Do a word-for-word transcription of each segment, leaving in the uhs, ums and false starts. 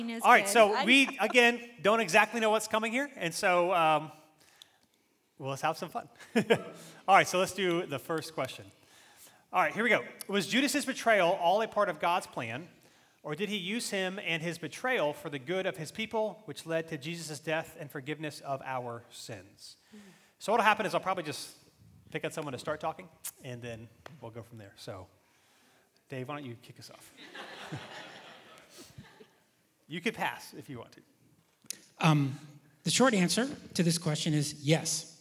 Is All right, good. so I- we, again, don't exactly know what's coming here, and so, um, well, let's have some fun. All right, so let's do the first question. All right, here we go. Was Judas's betrayal all a part of God's plan, or did he use him and his betrayal for the good of his people, which led to Jesus' death and forgiveness of our sins? So what'll happen is I'll probably just pick on someone to start talking, and then we'll go from there. So, Dave, why don't you kick us off? You could pass if you want to. Um, the short answer to this question is yes.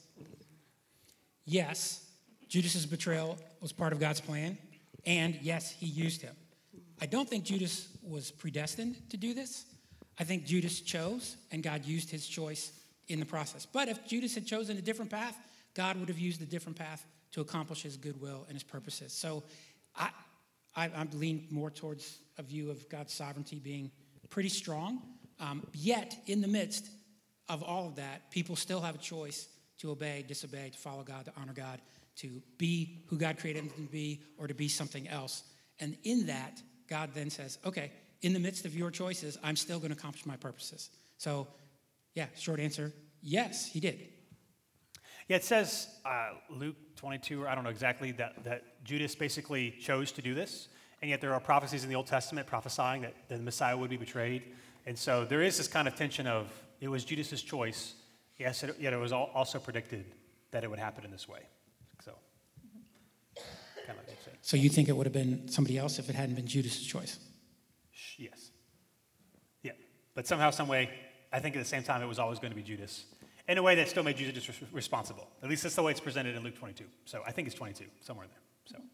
Yes, Judas's betrayal was part of God's plan, and yes, he used him. I don't think Judas was predestined to do this. I think Judas chose, and God used his choice in the process. But if Judas had chosen a different path, God would have used a different path to accomplish his goodwill and his purposes. So I, I, I'm leaning more towards a view of God's sovereignty being pretty strong. Um, yet, in the midst of all of that, people still have a choice to obey, disobey, to follow God, to honor God, to be who God created them to be, or to be something else. And in that, God then says, okay, in the midst of your choices, I'm still going to accomplish my purposes. So, yeah, short answer, yes, he did. Yeah, it says, uh, Luke twenty-two, or I don't know exactly, that, that Judas basically chose to do this, and yet there are prophecies in the Old Testament prophesying that the Messiah would be betrayed. And so there is this kind of tension of, it was Judas' choice, yes, it, yet it was also predicted that it would happen in this way. So, kind of like you say. So you think it would have been somebody else if it hadn't been Judas' choice? Yes. Yeah. But somehow, some way, I think at the same time it was always going to be Judas, in a way that still made Judas res- responsible. At least that's the way it's presented in Luke twenty-two. So I think it's twenty-two, somewhere in there. So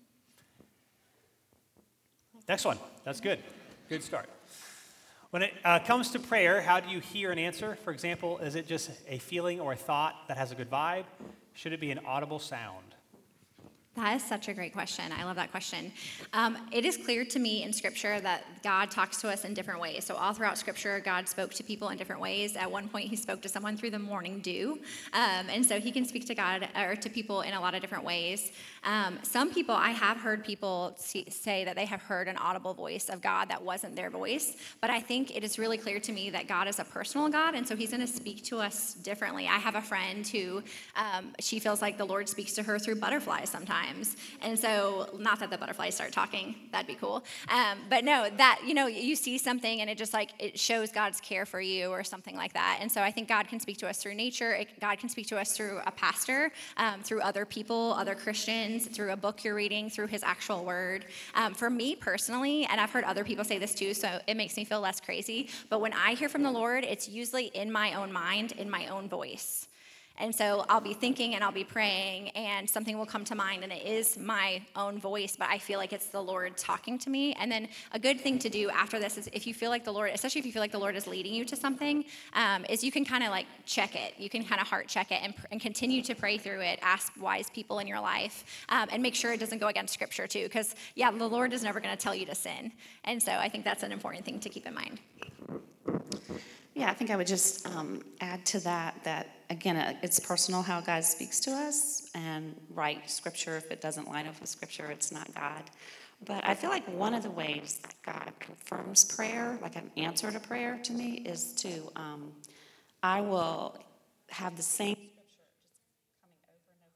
next one. That's good. Good start. When it uh, comes to prayer, how do you hear an answer? For example, is it just a feeling or a thought that has a good vibe? Should it be an audible sound? That is such a great question. I love that question. Um, it is clear to me in Scripture that God talks to us in different ways. So all throughout Scripture, God spoke to people in different ways. At one point, he spoke to someone through the morning dew. Um, and so he can speak to God or to people in a lot of different ways. Um, some people, I have heard people see, say that they have heard an audible voice of God that wasn't their voice. But I think it is really clear to me that God is a personal God, and so he's going to speak to us differently. I have a friend who, um, she feels like the Lord speaks to her through butterflies sometimes. And so, not that the butterflies start talking, that'd be cool. Um, but no, that, you know, you see something and it just like, it shows God's care for you or something like that. And so I think God can speak to us through nature. It, God can speak to us through a pastor, um, through other people, other Christians, through a book you're reading, through his actual word. Um, for me personally, and I've heard other people say this too, so it makes me feel less crazy. But when I hear from the Lord, it's usually in my own mind, in my own voice. And so I'll be thinking and I'll be praying and something will come to mind and it is my own voice, but I feel like it's the Lord talking to me. And then a good thing to do after this is if you feel like the Lord, especially if you feel like the Lord is leading you to something, um, is you can kind of like check it. You can kind of heart check it and, and continue to pray through it. Ask wise people in your life um, and make sure it doesn't go against Scripture too. Because yeah, the Lord is never going to tell you to sin. And so I think that's an important thing to keep in mind. Yeah, I think I would just um, add to that that, again, uh, it's personal how God speaks to us, and right, Scripture, if it doesn't line up with Scripture, it's not God. But I feel like one of the ways that God confirms prayer, like an answer to prayer to me, is to, um, I will have the same Scripture just coming over and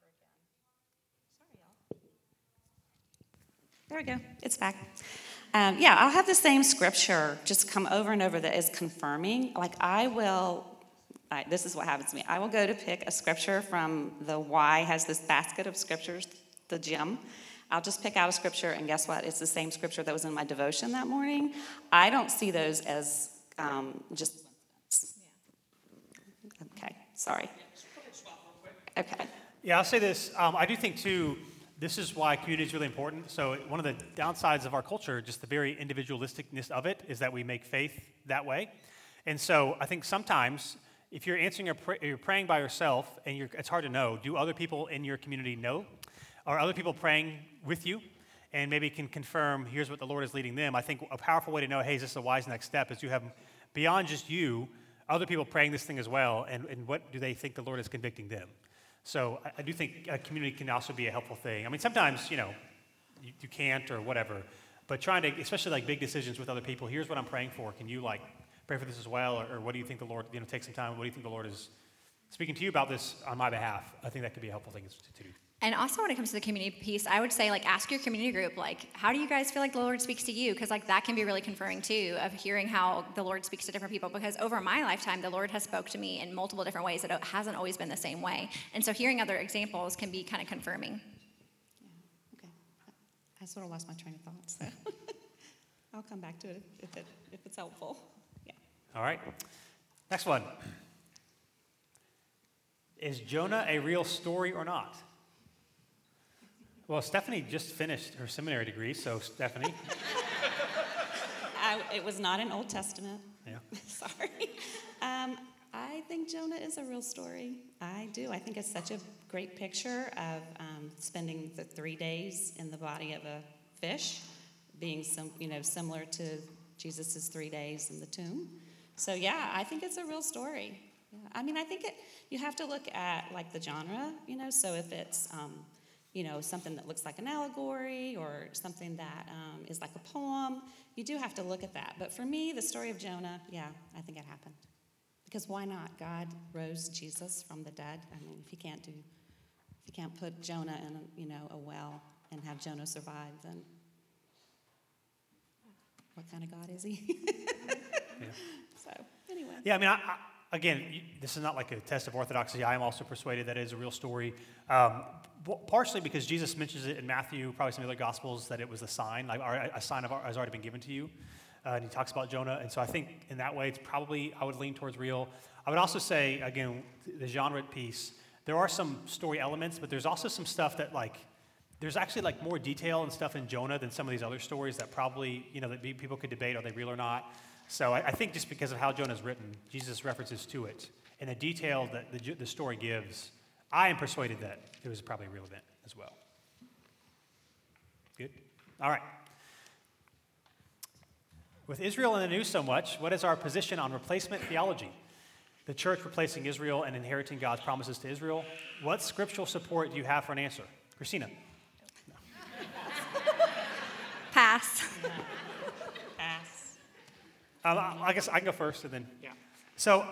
over again. Sorry, y'all. There we go. It's back. Um, yeah, I'll have the same scripture just come over and over that is confirming. Like I will, right, this is what happens to me. I will go to pick a scripture from the Y has this basket of scriptures, the gym. I'll just pick out a scripture, and guess what? It's the same scripture that was in my devotion that morning. I don't see those as um, just. Okay, sorry. Okay. Yeah, I'll say this. Um, I do think, too, this is why community is really important. So one of the downsides of our culture, just the very individualisticness of it, is that we make faith that way. And so I think sometimes if you're answering, a pray, you're praying by yourself, and you're, it's hard to know, do other people in your community know? Are other people praying with you? And maybe can confirm, here's what the Lord is leading them. I think a powerful way to know, hey, is this a wise next step, is you have, beyond just you, other people praying this thing as well, and, and what do they think the Lord is convicting them? So I, I do think a community can also be a helpful thing. I mean, sometimes, you know, you, you can't or whatever, but trying to, especially like big decisions with other people, here's what I'm praying for. Can you like pray for this as well, or, or what do you think the Lord, you know, take some time, what do you think the Lord is speaking to you about this on my behalf? I think that could be a helpful thing to, to do. And also when it comes to the community piece, I would say, like, ask your community group, like, how do you guys feel like the Lord speaks to you? Because, like, that can be really confirming, too, of hearing how the Lord speaks to different people. Because over my lifetime, the Lord has spoke to me in multiple different ways that it hasn't always been the same way. And so hearing other examples can be kind of confirming. Yeah, okay. I sort of lost my train of thought, so I'll come back to it if, it if it's helpful. Yeah. All right. Next one. Is Jonah a real story or not? Well, Stephanie just finished her seminary degree, so Stephanie. I, it was not in Old Testament. Yeah. Sorry. Um, I think Jonah is a real story. I do. I think it's such a great picture of um, spending the three days in the body of a fish, being some, you know, similar to Jesus' three days in the tomb. So yeah, I think it's a real story. Yeah. I mean, I think it. You have to look at like the genre, you know. So if it's um, you know, something that looks like an allegory or something that um, is like a poem, you do have to look at that. But for me, the story of Jonah, yeah, I think it happened. Because why not? God rose Jesus from the dead. I mean, if you can't do, if you can't put Jonah in, a, you know, a well and have Jonah survive, then what kind of God is he? Yeah. So, anyway. Yeah, I mean, I, I, again, you, this is not like a test of orthodoxy. I am also persuaded that it is a real story. Um, partially because Jesus mentions it in Matthew, probably some other Gospels, that it was a sign, like a sign of has already been given to you. Uh, and he talks about Jonah. And so I think in that way, it's probably, I would lean towards real. I would also say, again, the genre piece, there are some story elements, but there's also some stuff that, like, there's actually, like, more detail and stuff in Jonah than some of these other stories that probably, you know, that people could debate, are they real or not? So I, I think just because of how Jonah's written, Jesus references to it, and the detail that the, the story gives, I am persuaded that it was probably a real event as well. Good? All right. With Israel in the news so much, what is our position on replacement theology? The church replacing Israel and inheriting God's promises to Israel. What scriptural support do you have for an answer? Christina? No. Pass. Yeah. Pass. Um, I I guess I can go first and then. Yeah. So,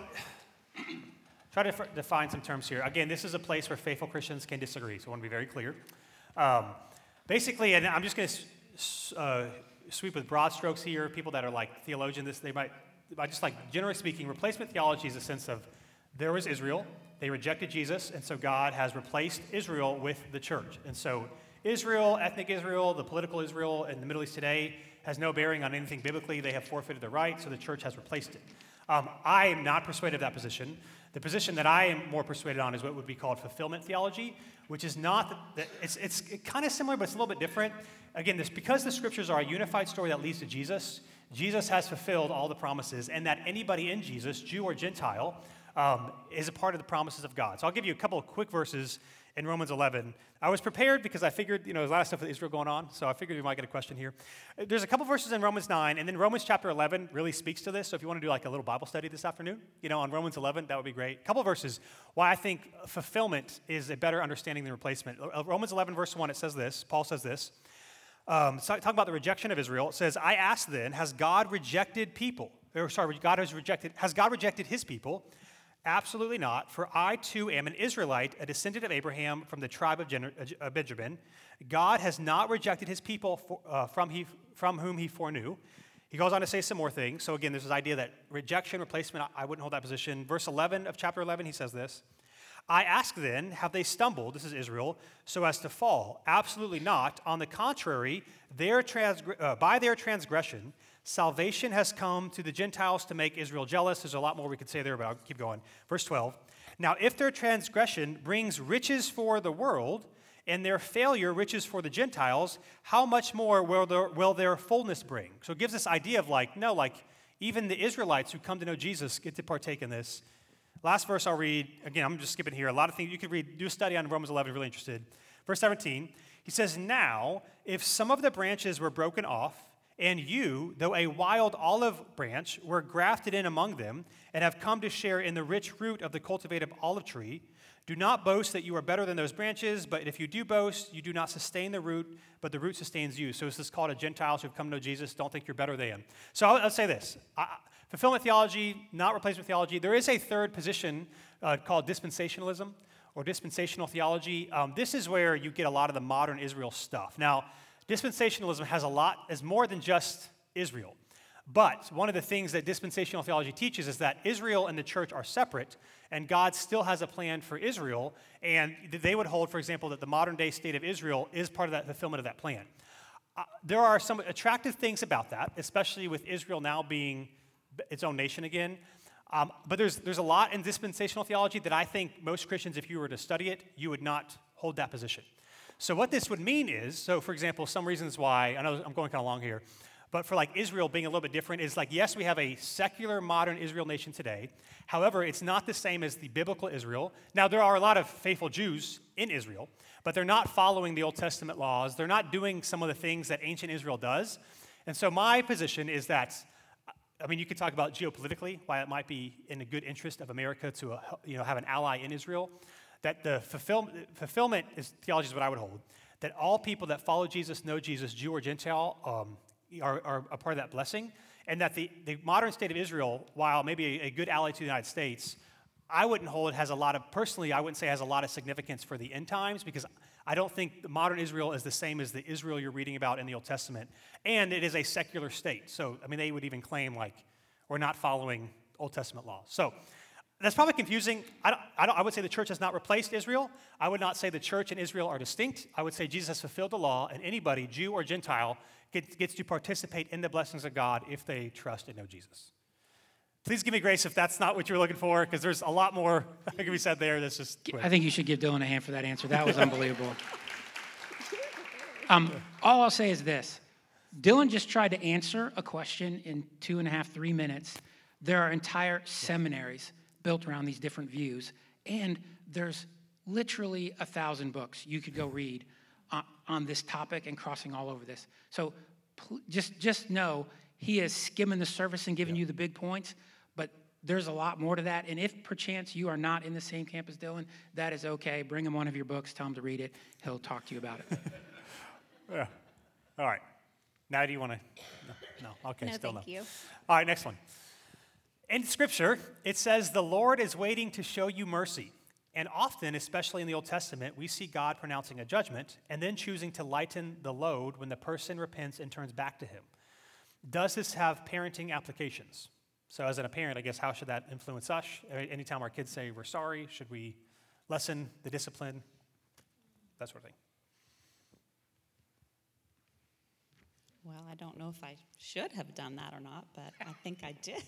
try to f- define some terms here. Again, this is a place where faithful Christians can disagree, so I want to be very clear. Um, basically, and I'm just going to s- uh, sweep with broad strokes here. People that are like theologians, this they might, I just like generally speaking, replacement theology is a sense of there was Israel, they rejected Jesus, and so God has replaced Israel with the church. And so Israel, ethnic Israel, the political Israel in the Middle East today has no bearing on anything biblically. They have forfeited their right, so the church has replaced it. Um, I am not persuaded of that position. The position that I am more persuaded on is what would be called fulfillment theology, which is not, that, that it's, it's kind of similar, but it's a little bit different. Again, this because the scriptures are a unified story that leads to Jesus, Jesus has fulfilled all the promises, and that anybody in Jesus, Jew or Gentile, um, is a part of the promises of God. So I'll give you a couple of quick verses in Romans eleven. I was prepared because I figured, you know, there's a lot of stuff with Israel going on, so I figured we might get a question here. There's a couple verses in Romans nine, and then Romans chapter eleven really speaks to this, so if you want to do like a little Bible study this afternoon, you know, on Romans eleven, that would be great. A couple verses why I think fulfillment is a better understanding than replacement. Romans eleven, verse one, it says this, Paul says this, um, so talking about the rejection of Israel, it says, I ask then, has God rejected people? Or sorry, God has rejected, has God rejected his people? Absolutely not, for I too am an Israelite, a descendant of Abraham from the tribe of Gen- uh, Benjamin. God has not rejected his people for, uh, from, he, from whom he foreknew. He goes on to say some more things. So again, there's this idea that rejection, replacement, I, I wouldn't hold that position. Verse eleven of chapter eleven, he says this, I ask then, have they stumbled, this is Israel, so as to fall? Absolutely not. On the contrary, their transgr- uh, by their transgression, salvation has come to the Gentiles to make Israel jealous. There's a lot more we could say there, but I'll keep going. Verse twelve. Now, if their transgression brings riches for the world, and their failure riches for the Gentiles, how much more will their, will their fullness bring? So it gives this idea of like, no, like even the Israelites who come to know Jesus get to partake in this. Last verse I'll read. Again, I'm just skipping here. A lot of things you could read. Do a study on Romans eleven if you're really interested. Verse seventeen, he says, now, if some of the branches were broken off, and you, though a wild olive branch, were grafted in among them, and have come to share in the rich fruit of the cultivated olive tree, do not boast that you are better than those branches, but if you do boast, you do not sustain the root, but the root sustains you. So this is called a Gentiles who have come to know Jesus. Don't think you're better than. So I'll, I'll say this. I, Fulfillment theology, not replacement theology. There is a third position uh, called dispensationalism or dispensational theology. Um, this is where you get a lot of the modern Israel stuff. Now, dispensationalism has a lot, is more than just Israel. But one of the things that dispensational theology teaches is that Israel and the church are separate, and God still has a plan for Israel, and they would hold, for example, that the modern day state of Israel is part of that fulfillment of that plan. Uh, there are some attractive things about that, especially with Israel now being its own nation again. Um, but there's, there's a lot in dispensational theology that I think most Christians, if you were to study it, you would not hold that position. So what this would mean is, so for example, some reasons why, I know I'm going kind of long here, but for like Israel being a little bit different is like, yes, we have a secular modern Israel nation today. However, it's not the same as the biblical Israel. Now, there are a lot of faithful Jews in Israel, but they're not following the Old Testament laws. They're not doing some of the things that ancient Israel does. And so my position is that, I mean, you could talk about geopolitically, why it might be in the good interest of America to uh, you know, have an ally in Israel, that the fulfill, fulfillment is, theology is what I would hold, that all people that follow Jesus, know Jesus, Jew or Gentile, um, Are, are a part of that blessing, and that the, the modern state of Israel, while maybe a, a good ally to the United States, I wouldn't hold it has a lot of, personally, I wouldn't say has a lot of significance for the end times, because I don't think the modern Israel is the same as the Israel you're reading about in the Old Testament, and it is a secular state. So, I mean, they would even claim, like, we're not following Old Testament laws. So, that's probably confusing. I, don't, I, don't, I would say the church has not replaced Israel. I would not say the church and Israel are distinct. I would say Jesus has fulfilled the law, and anybody, Jew or Gentile, gets, gets to participate in the blessings of God if they trust and know Jesus. Please give me grace if that's not what you're looking for, because there's a lot more that can be said there. That's just quick. I think you should give Dylan a hand for that answer. That was unbelievable. Um, all I'll say is this. Dylan just tried to answer a question in two and a half, three minutes. There are entire seminaries built around these different views, and there's literally a thousand books you could go read on, on this topic and crossing all over this. So pl- just, just know he is skimming the surface and giving yeah. you the big points, but there's a lot more to that. And if perchance you are not in the same camp as Dylan, that is okay. Bring him one of your books, tell him to read it. He'll talk to you about it. Yeah. All right. Now do you want to? No. no. Okay, no, still thank no. you. All right, next one. In Scripture, it says, the Lord is waiting to show you mercy. And often, especially in the Old Testament, we see God pronouncing a judgment and then choosing to lighten the load when the person repents and turns back to him. Does this have parenting applications? So as a parent, I guess, how should that influence us? Anytime our kids say we're sorry, should we lessen the discipline? That sort of thing. Well, I don't know if I should have done that or not, but I think I did.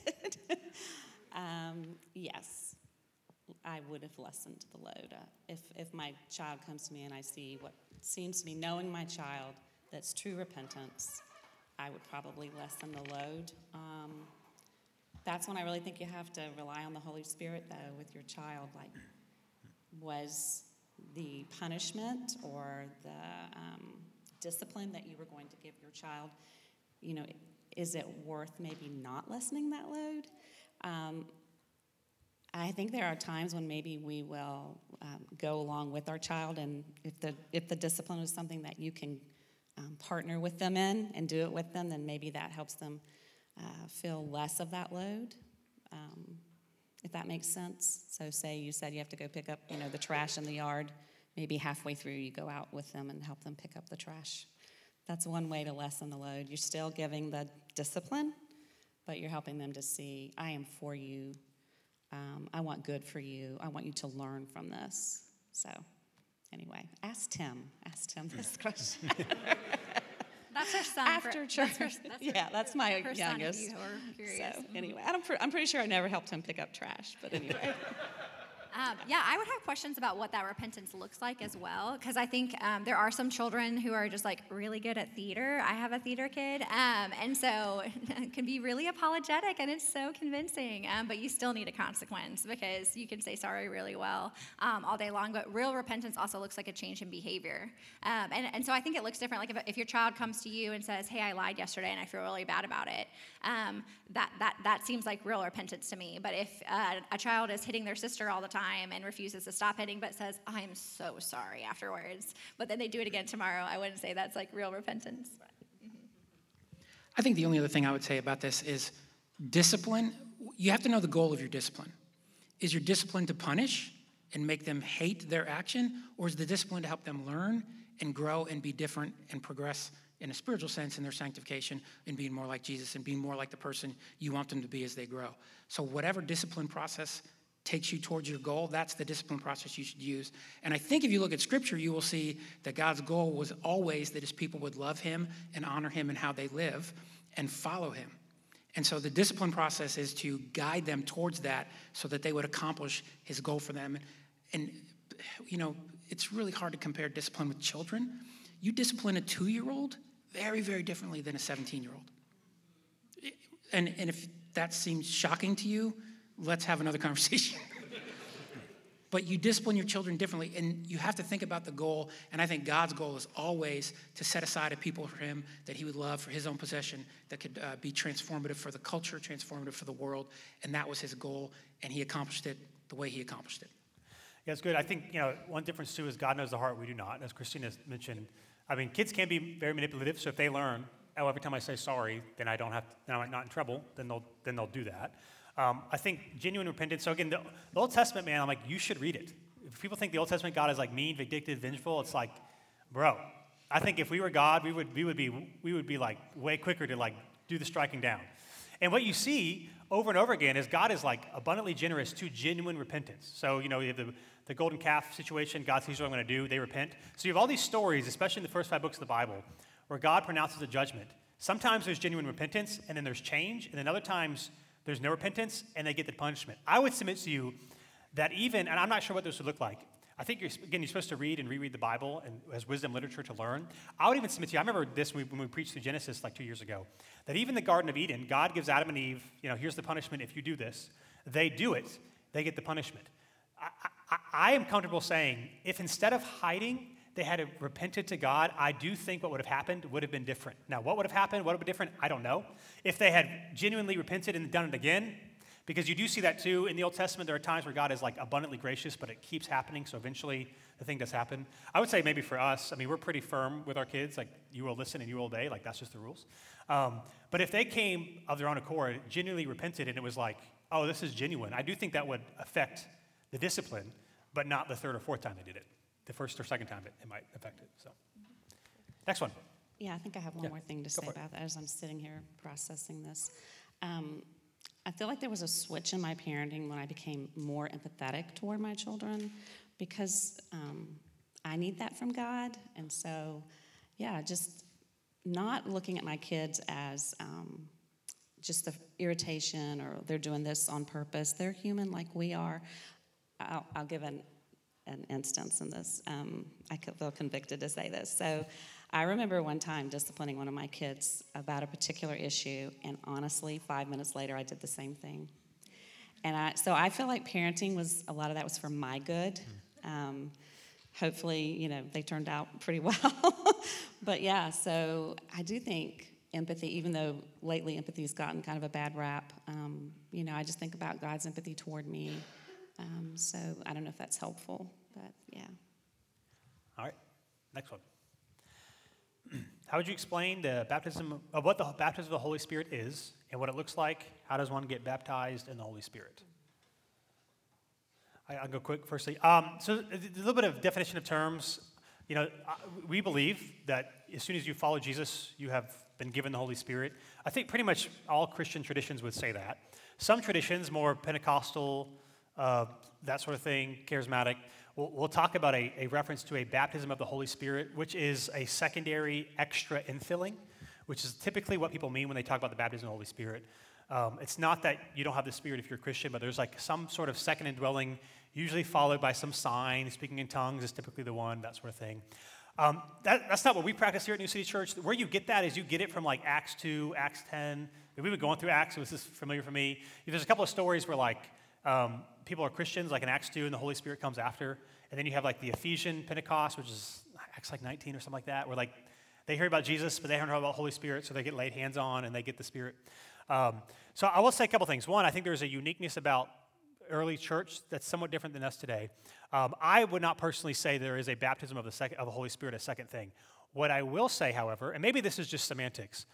um, yes, I would have lessened the load. Uh, if, if my child comes to me and I see what seems to be knowing my child, that's true repentance, I would probably lessen the load. Um, that's when I really think you have to rely on the Holy Spirit, though, with your child. Like, was the punishment or the um, discipline that you were going to give your child, you know, is it worth maybe not lessening that load? Um, I think there are times when maybe we will um, go along with our child, and if the if the discipline is something that you can um, partner with them in and do it with them, then maybe that helps them uh, feel less of that load, um, if that makes sense. So say you said you have to go pick up, you know, the trash in the yard. Maybe halfway through you go out with them and help them pick up the trash. That's one way to lessen the load. You're still giving the discipline, but you're helping them to see, I am for you. Um, I want good for you. I want you to learn from this. So anyway, ask Tim. Ask Tim this question. That's her son. After for, church. That's her, that's yeah, that's my her youngest. Son if you were curious. So anyway, I'm, pre- I'm pretty sure I never helped him pick up trash, but anyway. Um, yeah, I would have questions about what that repentance looks like as well, because I think um, there are some children who are just like really good at theater. I have a theater kid, um, and so it can be really apologetic, and it's so convincing, um, but you still need a consequence because you can say sorry really well um, all day long, but real repentance also looks like a change in behavior. Um, and, and so I think it looks different. Like if, if your child comes to you and says, hey, I lied yesterday and I feel really bad about it, um, that, that, that seems like real repentance to me. But if uh, a child is hitting their sister all the time, and refuses to stop hitting but says, I'm so sorry afterwards, but then they do it again tomorrow, I wouldn't say that's like real repentance. I think the only other thing I would say about this is discipline, you have to know the goal of your discipline. Is your discipline to punish and make them hate their action, or is the discipline to help them learn and grow and be different and progress in a spiritual sense in their sanctification and being more like Jesus and being more like the person you want them to be as they grow? So whatever discipline process takes you towards your goal, that's the discipline process you should use. And I think if you look at Scripture, you will see that God's goal was always that his people would love him and honor him in how they live and follow him. And so the discipline process is to guide them towards that so that they would accomplish his goal for them. And, you know, it's really hard to compare discipline with children. You discipline a two-year-old very, very differently than a seventeen-year-old. And, and if that seems shocking to you, let's have another conversation. But you discipline your children differently, and you have to think about the goal. And I think God's goal is always to set aside a people for him that he would love for his own possession, that could uh, be transformative for the culture, transformative for the world. And that was his goal, and he accomplished it the way he accomplished it. Yeah, it's good. I think, you know, one difference, too, is God knows the heart, we do not. As Christina mentioned, I mean, kids can be very manipulative, so if they learn, oh, every time I say sorry, then I don't have to, then I'm not in trouble, then they'll, then they'll do that. Um, I think genuine repentance, so again, the, the Old Testament, man, I'm like, you should read it. If people think the Old Testament God is like mean, vindictive, vengeful, it's like, bro, I think if we were God, we would we would be we would be like way quicker to like do the striking down. And what you see over and over again is God is like abundantly generous to genuine repentance. So, you know, you have the, the golden calf situation, God sees what I'm going to do, they repent. So you have all these stories, especially in the first five books of the Bible, where God pronounces a judgment. Sometimes there's genuine repentance, and then there's change, and then other times there's no repentance, and they get the punishment. I would submit to you that even, and I'm not sure what this would look like. I think, you're, again, you're supposed to read and reread the Bible and as wisdom literature to learn. I would even submit to you, I remember this when we, when we preached through Genesis like two years ago, that even the Garden of Eden, God gives Adam and Eve, you know, here's the punishment if you do this. They do it, they get the punishment. I, I, I am comfortable saying, if instead of hiding, they had repented to God, I do think what would have happened would have been different. Now, what would have happened? What would have been different? I don't know. If they had genuinely repented and done it again, because you do see that too in the Old Testament, there are times where God is like abundantly gracious, but it keeps happening, so eventually the thing does happen. I would say maybe for us, I mean, we're pretty firm with our kids, like you will listen and you will obey, like that's just the rules. Um, but if they came of their own accord, genuinely repented, and it was like, oh, this is genuine, I do think that would affect the discipline, but not the third or fourth time they did it. The first or second time it, it might affect it. So, next one. Yeah, I think I have one Yeah, more thing to go say for it. about that as I'm sitting here processing this. Um, I feel like there was a switch in my parenting when I became more empathetic toward my children because um, I need that from God. And so, yeah, just not looking at my kids as um, just the irritation or they're doing this on purpose. They're human like we are. I'll, I'll give an an instance in this. Um, I feel convicted to say this. So I remember one time disciplining one of my kids about a particular issue, and honestly, five minutes later, I did the same thing. And I, so I feel like parenting was, a lot of that was for my good. Um, hopefully, you know, they turned out pretty well. But yeah, so I do think empathy, even though lately empathy has gotten kind of a bad rap, um, you know, I just think about God's empathy toward me. Um, so I don't know if that's helpful, but yeah. All right, next one. How would you explain the baptism of what the baptism of the Holy Spirit is and what it looks like? How does one get baptized in the Holy Spirit? I, I'll go quick. Firstly, um, so a, a little bit of definition of terms. You know, we believe that as soon as you follow Jesus, you have been given the Holy Spirit. I think pretty much all Christian traditions would say that. Some traditions, more Pentecostal, uh, that sort of thing, charismatic, we'll, we'll talk about a, a reference to a baptism of the Holy Spirit, which is a secondary extra infilling, which is typically what people mean when they talk about the baptism of the Holy Spirit. Um, it's not that you don't have the Spirit if you're a Christian, but there's like some sort of second indwelling, usually followed by some sign. Speaking in tongues is typically the one, that sort of thing. Um, that, that's not what we practice here at New City Church. Where you get that is you get it from like Acts two, Acts ten. We've been going through Acts, so this is familiar for me. There's a couple of stories where like um, people are Christians, like in Acts two, and the Holy Spirit comes after. And then you have like the Ephesian Pentecost, which is Acts like nineteen or something like that, where like they hear about Jesus, but they haven't heard about the Holy Spirit, so they get laid hands on and they get the Spirit. Um, so I will say a couple things. One, I think there's a uniqueness about early church that's somewhat different than us today. Um, I would not personally say there is a baptism of the second of the Holy Spirit, a second thing. What I will say, however, and maybe this is just semantics,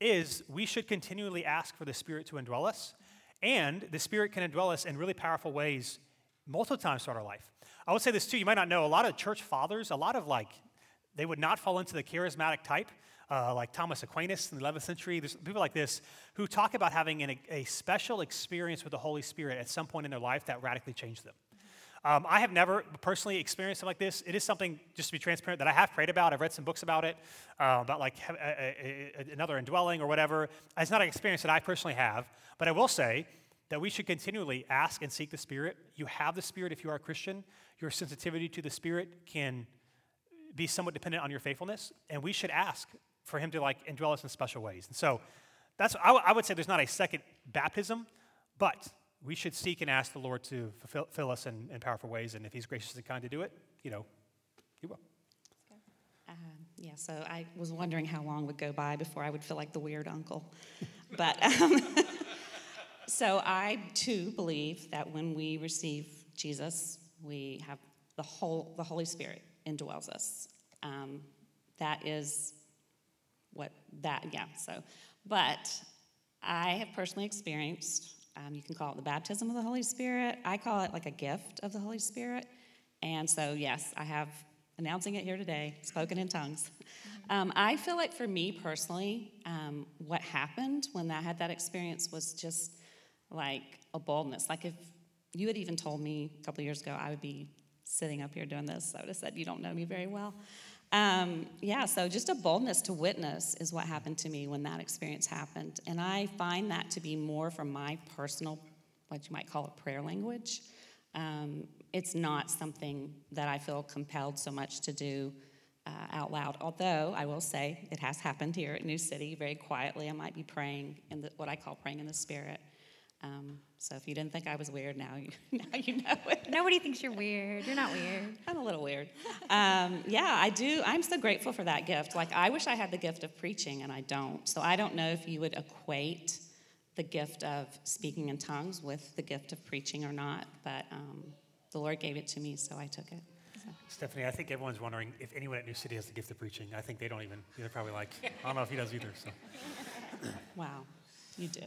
is we should continually ask for the Spirit to indwell us, and the Spirit can indwell us in really powerful ways multiple times throughout our life. I would say this too, you might not know, a lot of church fathers, a lot of like, they would not fall into the charismatic type, uh, like Thomas Aquinas in the eleventh century. There's people like this who talk about having an, a special experience with the Holy Spirit at some point in their life that radically changed them. Um, I have never personally experienced something like this. It is something, just to be transparent, that I have prayed about. I've read some books about it, uh, about like a, a, a, another indwelling or whatever. It's not an experience that I personally have, but I will say that we should continually ask and seek the Spirit. You have the Spirit if you are a Christian. Your sensitivity to the Spirit can be somewhat dependent on your faithfulness, and we should ask for Him to like indwell us in special ways. And so that's, I, w- I would say there's not a second baptism, but we should seek and ask the Lord to fulfill fill us in, in powerful ways, and if He's gracious and kind to do it, you know, He will. Um, yeah, so I was wondering how long would go by before I would feel like the weird uncle. But um, so I too believe that when we receive Jesus, we have the whole the Holy Spirit indwells us. Um, that is what that yeah. So, but I have personally experienced. Um, you can call it the baptism of the Holy Spirit. I call it like a gift of the Holy Spirit. And so, yes, I have, announcing it here today, spoken in tongues. Um, I feel like for me personally, um, what happened when I had that experience was just like a boldness. Like if you had even told me a couple of years ago I would be sitting up here doing this, I would have said, you don't know me very well. Um, yeah, so just a boldness to witness is what happened to me when that experience happened. And I find that to be more from my personal, what you might call a prayer language. Um, it's not something that I feel compelled so much to do uh, out loud. Although, I will say, it has happened here at New City very quietly. I might be praying in the, what I call praying in the Spirit. Um, so if you didn't think I was weird, now you now you know it. Nobody thinks you're weird. You're not weird. I'm a little weird. Um, yeah, I do. I'm so grateful for that gift. Like, I wish I had the gift of preaching, and I don't. So I don't know if you would equate the gift of speaking in tongues with the gift of preaching or not, but um, the Lord gave it to me, so I took it. So. Stephanie, I think everyone's wondering if anyone at New City has the gift of preaching. I think they don't even. They're probably like, I don't know if he does either. So. Wow, you do.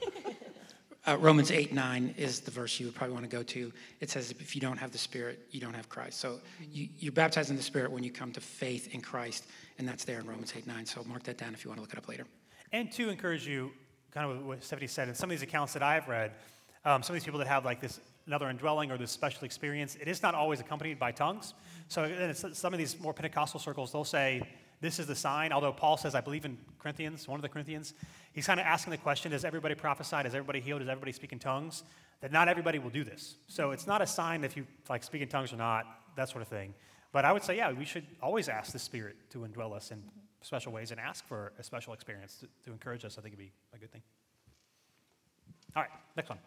Uh, Romans eight nine is the verse you would probably want to go to. It says, if you don't have the Spirit, you don't have Christ. So you, you're baptized in the Spirit when you come to faith in Christ, and that's there in Romans eight nine. So mark that down if you want to look it up later. And to encourage you, kind of what Stephanie said, in some of these accounts that I've read, um, some of these people that have like this another indwelling or this special experience, it is not always accompanied by tongues. So it's, some of these more Pentecostal circles, they'll say, this is the sign, although Paul says, I believe in Corinthians, one of the Corinthians, he's kind of asking the question, does everybody prophesy, does everybody heal, does everybody speak in tongues? That not everybody will do this. So it's not a sign if you like speak in tongues or not, that sort of thing. But I would say, yeah, we should always ask the Spirit to indwell us in special ways and ask for a special experience to, to encourage us. I think it'd be a good thing. All right, next one.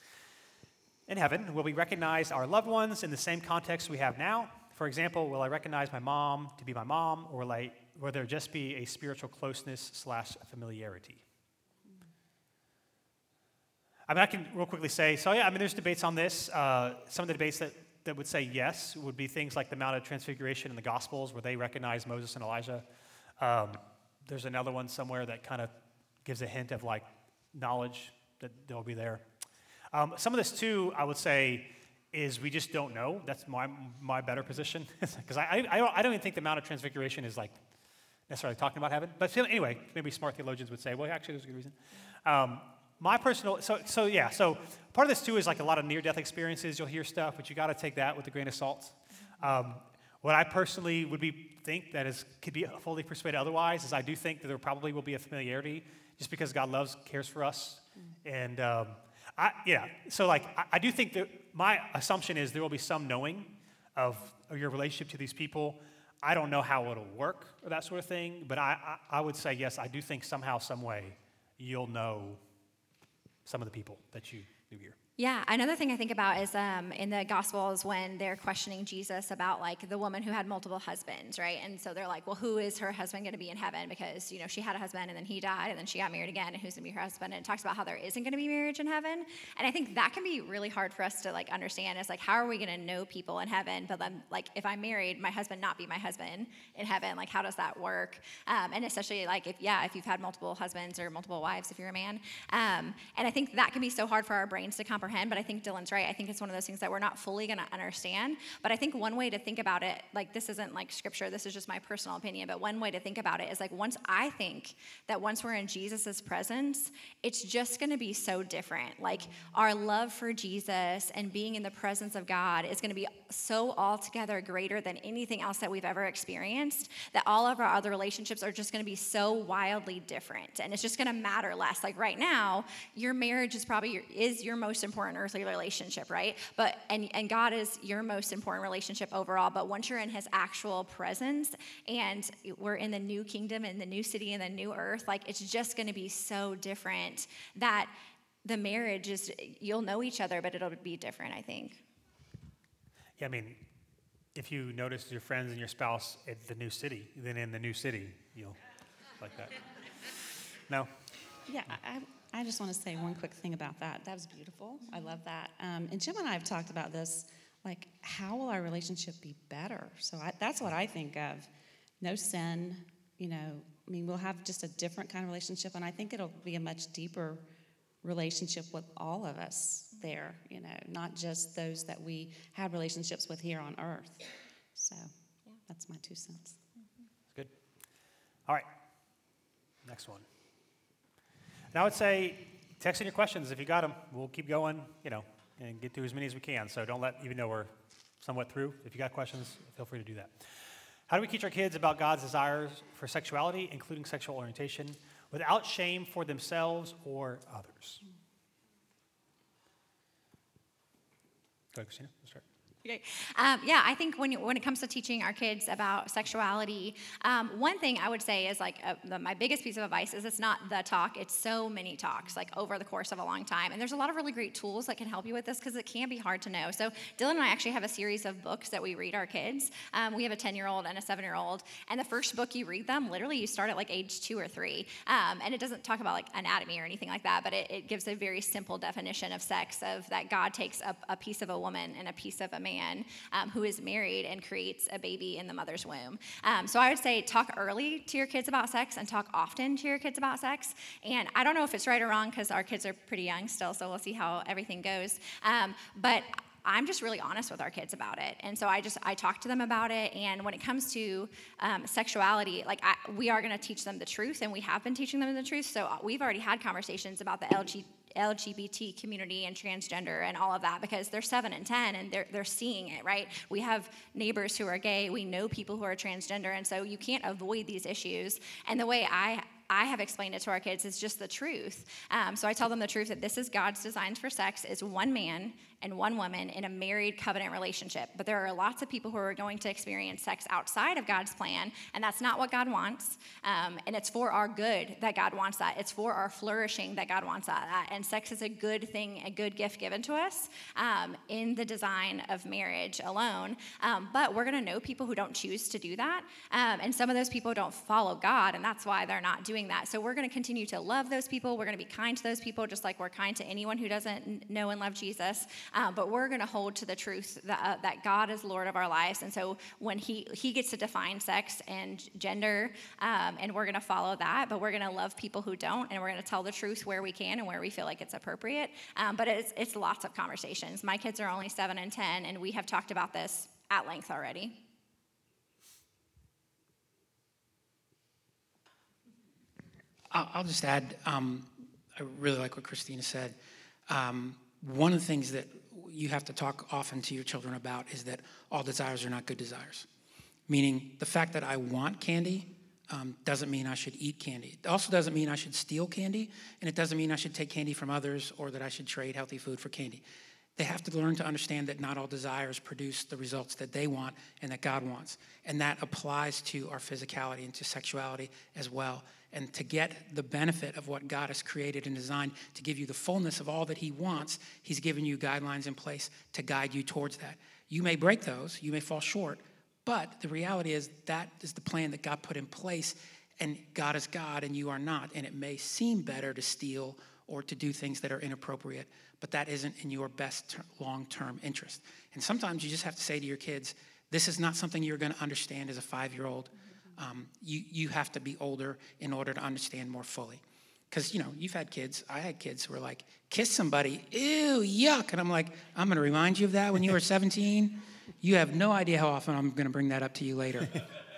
In heaven, will we recognize our loved ones in the same context we have now? For example, will I recognize my mom to be my mom, or will, I, will there just be a spiritual closeness slash familiarity? I mean, I can real quickly say, so yeah, I mean, there's debates on this. Uh, some of the debates that, that would say yes would be things like the Mount of Transfiguration in the Gospels, where they recognize Moses and Elijah. Um, there's another one somewhere that kind of gives a hint of like knowledge that they'll be there. Um, some of this too, I would say, is we just don't know. That's my my better position, because I, I, I, don't, I don't even think the Mount of Transfiguration is like necessarily talking about heaven. But anyway, maybe smart theologians would say, well, actually, there's a good reason. Um, my personal, so so yeah, so part of this too is like a lot of near-death experiences. You'll hear stuff, but you got to take that with a grain of salt. Um, what I personally would be think that is could be fully persuaded otherwise is I do think that there probably will be a familiarity, just because God loves, cares for us, and. Um, I, yeah, so like I, I do think that my assumption is there will be some knowing of, of your relationship to these people. I don't know how it'll work or that sort of thing, but I, I, I would say yes, I do think somehow, some way, you'll know some of the people that you do here. Yeah, another thing I think about is um, in the Gospels when they're questioning Jesus about like the woman who had multiple husbands, right? And so they're like, well, who is her husband going to be in heaven? Because, you know, she had a husband and then he died and then she got married again and who's going to be her husband? And it talks about how there isn't going to be marriage in heaven. And I think that can be really hard for us to like understand. It's like, how are we going to know people in heaven? But then like, if I'm married, my husband not be my husband in heaven, like how does that work? Um, and especially like if, yeah, if you've had multiple husbands or multiple wives, if you're a man. Um, and I think that can be so hard for our brains to comprehend. But I think Dylan's right. I think it's one of those things that we're not fully going to understand. But I think one way to think about it, like this isn't like scripture, this is just my personal opinion, but one way to think about it is like once I think that once we're in Jesus's presence, it's just going to be so different. Like our love for Jesus and being in the presence of God is going to be so altogether greater than anything else that we've ever experienced, that all of our other relationships are just going to be so wildly different. And it's just going to matter less. Like right now, your marriage is probably your, is your most important earthly relationship, right? But and and God is your most important relationship overall. But once you're in his actual presence and we're in the new kingdom and the new city and the new earth, like it's just going to be so different that the marriage is, you'll know each other, but it'll be different, I think. Yeah, I mean, if you notice your friends and your spouse at the new city, then in the new city, you'll like that. No? Yeah, I, I just want to say one quick thing about that. That was beautiful. I love that. Um, and Jim and I have talked about this, like, how will our relationship be better? So I, that's what I think of. No sin, you know, I mean, we'll have just a different kind of relationship, and I think it'll be a much deeper relationship with all of us there, you know, not just those that we have relationships with here on earth. So yeah, that's my two cents. Good. All right. Next one. And I would say text in your questions if you got them. We'll keep going, you know, and get through as many as we can. So don't let, even though we're somewhat through, if you got questions, feel free to do that. How do we teach our kids about God's desires for sexuality, including sexual orientation, without shame for themselves or others? Go ahead, Christina. Let's start. Okay. Um, yeah, I think when you, when it comes to teaching our kids about sexuality, um, one thing I would say is like uh, the, my biggest piece of advice is it's not the talk, it's so many talks like over the course of a long time. And there's a lot of really great tools that can help you with this because it can be hard to know. So Dylan and I actually have a series of books that we read our kids. Um, we have a ten-year-old and a seven-year-old. And the first book you read them, literally you start at like age two or three. Um, and it doesn't talk about like anatomy or anything like that, but it, it gives a very simple definition of sex, of that God takes a, a piece of a woman and a piece of a man. Um, who is married and creates a baby in the mother's womb. Um, so I would say talk early to your kids about sex and talk often to your kids about sex. And I don't know if it's right or wrong because our kids are pretty young still, so we'll see how everything goes. Um, but I'm just really honest with our kids about it. And so I just, I talk to them about it. And when it comes to um, sexuality, like I, we are going to teach them the truth, and we have been teaching them the truth. So we've already had conversations about the L G B T L G B T community and transgender and all of that because they're seven and ten and they're they're seeing it, right? We have neighbors who are gay. We know people who are transgender. And so you can't avoid these issues. And the way I I have explained it to our kids is just the truth. Um, so I tell them the truth that this is God's designs for sex is one man and one woman in a married covenant relationship. But there are lots of people who are going to experience sex outside of God's plan, and that's not what God wants. Um, and it's for our good that God wants that. It's for our flourishing that God wants that. And sex is a good thing, a good gift given to us um, in the design of marriage alone. Um, but we're going to know people who don't choose to do that. Um, and some of those people don't follow God, and that's why they're not doing that. So we're going to continue to love those people. We're going to be kind to those people, just like we're kind to anyone who doesn't know and love Jesus. Um, but we're going to hold to the truth that, uh, that God is Lord of our lives. And so when he, he gets to define sex and gender, um, and we're going to follow that, but we're going to love people who don't, and we're going to tell the truth where we can and where we feel like it's appropriate. Um, but it's, it's lots of conversations. My kids are only seven and ten, and we have talked about this at length already. I'll just add, um, I really like what Christina said. Um, one of the things that you have to talk often to your children about is that all desires are not good desires. Meaning the fact that I want candy um, doesn't mean I should eat candy. It also doesn't mean I should steal candy, and it doesn't mean I should take candy from others or that I should trade healthy food for candy. They have to learn to understand that not all desires produce the results that they want and that God wants. And that applies to our physicality and to sexuality as well. And to get the benefit of what God has created and designed to give you the fullness of all that he wants, he's given you guidelines in place to guide you towards that. You may break those, you may fall short, but the reality is that is the plan that God put in place, and God is God and you are not. And it may seem better to steal or to do things that are inappropriate, but that isn't in your best ter- long-term interest. And sometimes you just have to say to your kids, this is not something you're going to understand as a five-year-old. Um, you, you have to be older in order to understand more fully. Because, you know, you've had kids. I had kids who were like, kiss somebody. Ew, yuck. And I'm like, I'm going to remind you of that when you were seventeen. You have no idea how often I'm going to bring that up to you later.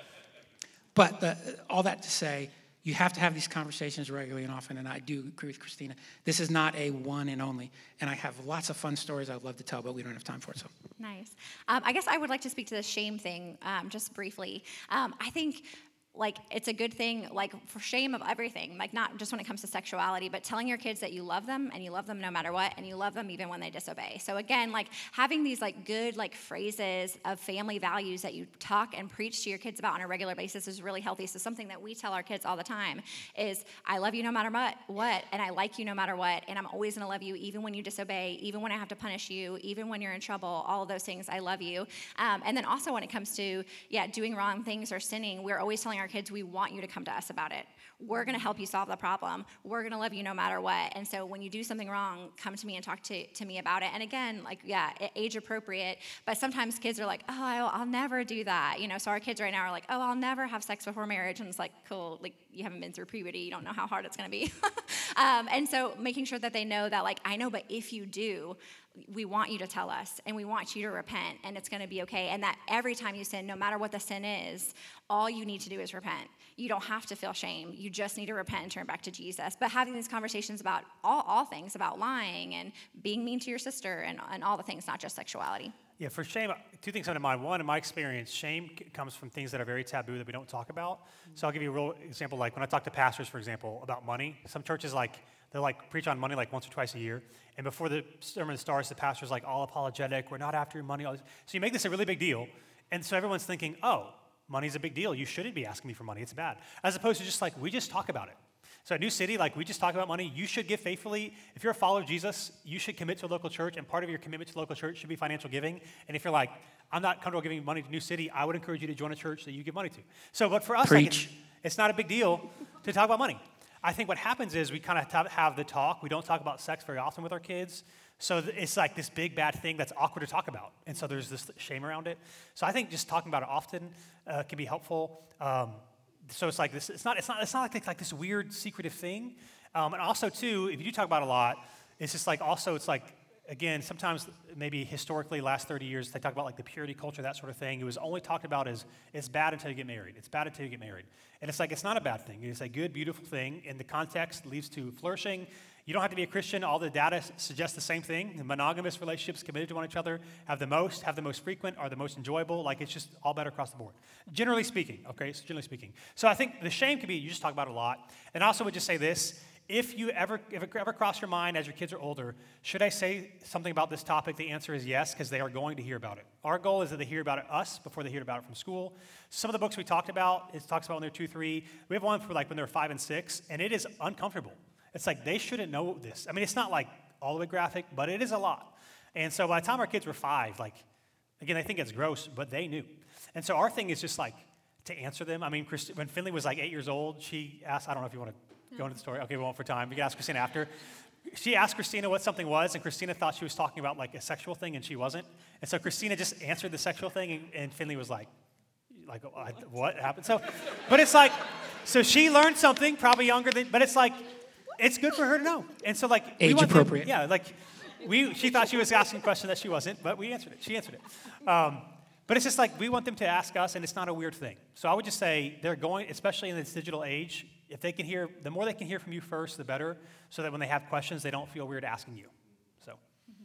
But the, all that to say, you have to have these conversations regularly and often, and I do agree with Christina. This is not a one and only, and I have lots of fun stories I'd love to tell, but we don't have time for it, so. Nice. Um, I guess I would like to speak to the shame thing um, just briefly. Um, I think like it's a good thing, like for shame of everything, like not just when it comes to sexuality, but telling your kids that you love them and you love them no matter what, and you love them even when they disobey. So again, like having these like good like phrases of family values that you talk and preach to your kids about on a regular basis is really healthy. So something that we tell our kids all the time is, I love you no matter what, what, and I like you no matter what, and I'm always gonna love you even when you disobey, even when I have to punish you, even when you're in trouble, all of those things, I love you. Um, and then also when it comes to, yeah, doing wrong things or sinning, we're always telling our kids, we want you to come to us about it. We're going to help you solve the problem. We're going to love you no matter what. And so when you do something wrong, come to me and talk to, to me about it. And again, like, yeah, age appropriate, but sometimes kids are like, oh, I'll, I'll never do that. You know, so our kids right now are like, oh, I'll never have sex before marriage. And it's like, cool, like you haven't been through puberty. You don't know how hard it's going to be. um, and so making sure that they know that, like, I know, but if you do, we want you to tell us, and we want you to repent, and it's going to be okay. And that every time you sin, no matter what the sin is, all you need to do is repent. You don't have to feel shame. You just need to repent and turn back to Jesus. But having these conversations about all, all things, about lying and being mean to your sister and, and all the things, not just sexuality. Yeah, for shame, two things come to mind. One, in my experience, shame c- comes from things that are very taboo that we don't talk about. So I'll give you a real example. Like when I talk to pastors, for example, about money, some churches like, they'll like preach on money like once or twice a year. And before the sermon starts, the pastor's like all apologetic. We're not after your money. All this. So you make this a really big deal. And so everyone's thinking, oh, money's a big deal. You shouldn't be asking me for money. It's bad. As opposed to just like, we just talk about it. So at New City, like we just talk about money. You should give faithfully. If you're a follower of Jesus, you should commit to a local church. And part of your commitment to the local church should be financial giving. And if you're like, I'm not comfortable giving money to New City, I would encourage you to join a church that you give money to. So, but for us, like, it's, it's not a big deal to talk about money. I think what happens is we kind of have the talk. We don't talk about sex very often with our kids. So it's like this big bad thing that's awkward to talk about. And so there's this shame around it. So I think just talking about it often uh, can be helpful. Um, so it's like this, it's not, it's not, it's not like, it's like this weird secretive thing. Um, and also too, if you do talk about it a lot, it's just like also it's like, again, sometimes maybe historically last thirty years, they talk about like the purity culture, that sort of thing. It was only talked about as it's bad until you get married. It's bad until you get married. And it's like, it's not a bad thing. It's a good, beautiful thing. And the context leads to flourishing. You don't have to be a Christian. All the data suggests the same thing. The monogamous relationships committed to one another have the most, have the most frequent, are the most enjoyable. Like it's just all better across the board. Generally speaking, okay, so generally speaking. So I think the shame can be, you just talk about it a lot. And I also would just say this, if you ever, if it ever crossed your mind as your kids are older, should I say something about this topic? The answer is yes, because they are going to hear about it. Our goal is that they hear about it us before they hear about it from school. Some of the books we talked about, it talks about when they're two, three. We have one for like when they're five and six, and it is uncomfortable. It's like they shouldn't know this. I mean, it's not like all the way graphic, but it is a lot. And so by the time our kids were five, like, again, they think it's gross, but they knew. And so our thing is just like to answer them. I mean, Christi- when Finley was like eight years old, she asked, I don't know if you want to go into the story. Okay, we won't for time. We can ask Christina after. She asked Christina what something was, and Christina thought she was talking about like a sexual thing, and she wasn't. And so Christina just answered the sexual thing, and, and Finley was like, like, what happened? So, but it's like, so she learned something, probably younger than, but it's like, it's good for her to know. And so like, age we appropriate. To, yeah, like, we. She thought she was asking a question that she wasn't, but we answered it. She answered it. Um, But it's just like we want them to ask us, and it's not a weird thing. So I would just say they're going, especially in this digital age, if they can hear, the more they can hear from you first, the better, so that when they have questions, they don't feel weird asking you. So. Mm-hmm.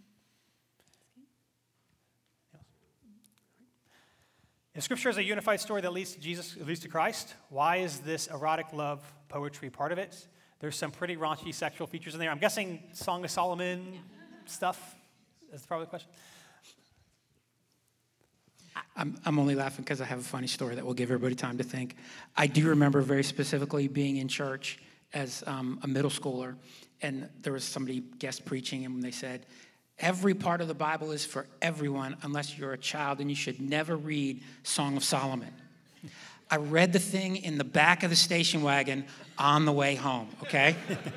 Yes. If Scripture is a unified story that leads to Jesus, leads to Christ, why is this erotic love poetry part of it? There's some pretty raunchy sexual features in there. I'm guessing Song of Solomon stuff. That's probably the question. I'm, I'm only laughing because I have a funny story that will give everybody time to think. I do remember very specifically being in church as um, a middle schooler, and there was somebody guest preaching, and they said, every part of the Bible is for everyone unless you're a child, and you should never read Song of Solomon. I read the thing in the back of the station wagon on the way home, okay?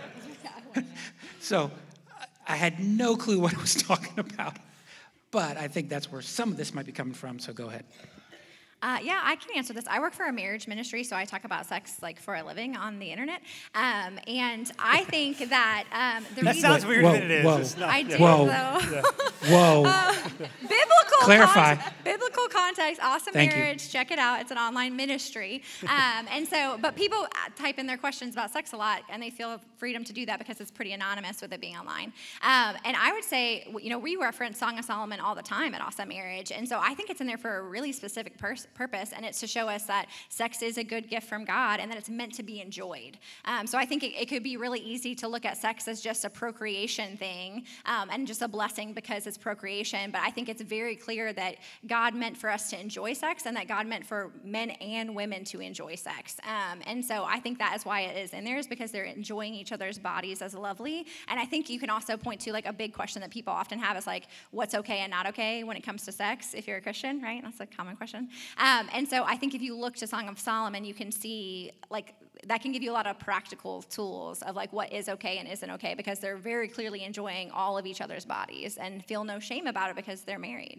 So I had no clue what I was talking about. But I think that's where some of this might be coming from, so go ahead. Uh, yeah, I can answer this. I work for a marriage ministry, so I talk about sex like for a living on the internet. Um, and I think that um, the That reason sounds weirder Whoa, than it is. whoa. It's not- I yeah. do Whoa. though. Whoa. Uh, biblical Clarify. Context, biblical context. Awesome Thank you. marriage. Check it out. It's an online ministry. Um, and so, but people type in their questions about sex a lot, and they feel freedom to do that because it's pretty anonymous with it being online. Um, and I would say, you know, we reference Song of Solomon all the time at Awesome Marriage, and so I think it's in there for a really specific pers- purpose, and it's to show us that sex is a good gift from God and that it's meant to be enjoyed. Um, so I think it, it could be really easy to look at sex as just a procreation thing um, and just a blessing because it's procreation. But I think it's very clear that God meant for us to enjoy sex and that God meant for men and women to enjoy sex. Um, and so I think that is why it is in there, is because they're enjoying each other's bodies as lovely. And I think you can also point to like a big question that people often have is like, what's okay and not okay when it comes to sex if you're a Christian, right? That's a common question. Um, and so I think if you look to Song of Solomon, you can see like that can give you a lot of practical tools of like what is okay and isn't okay, because they're very clearly enjoying all of each other's bodies and feel no shame about it because they're married.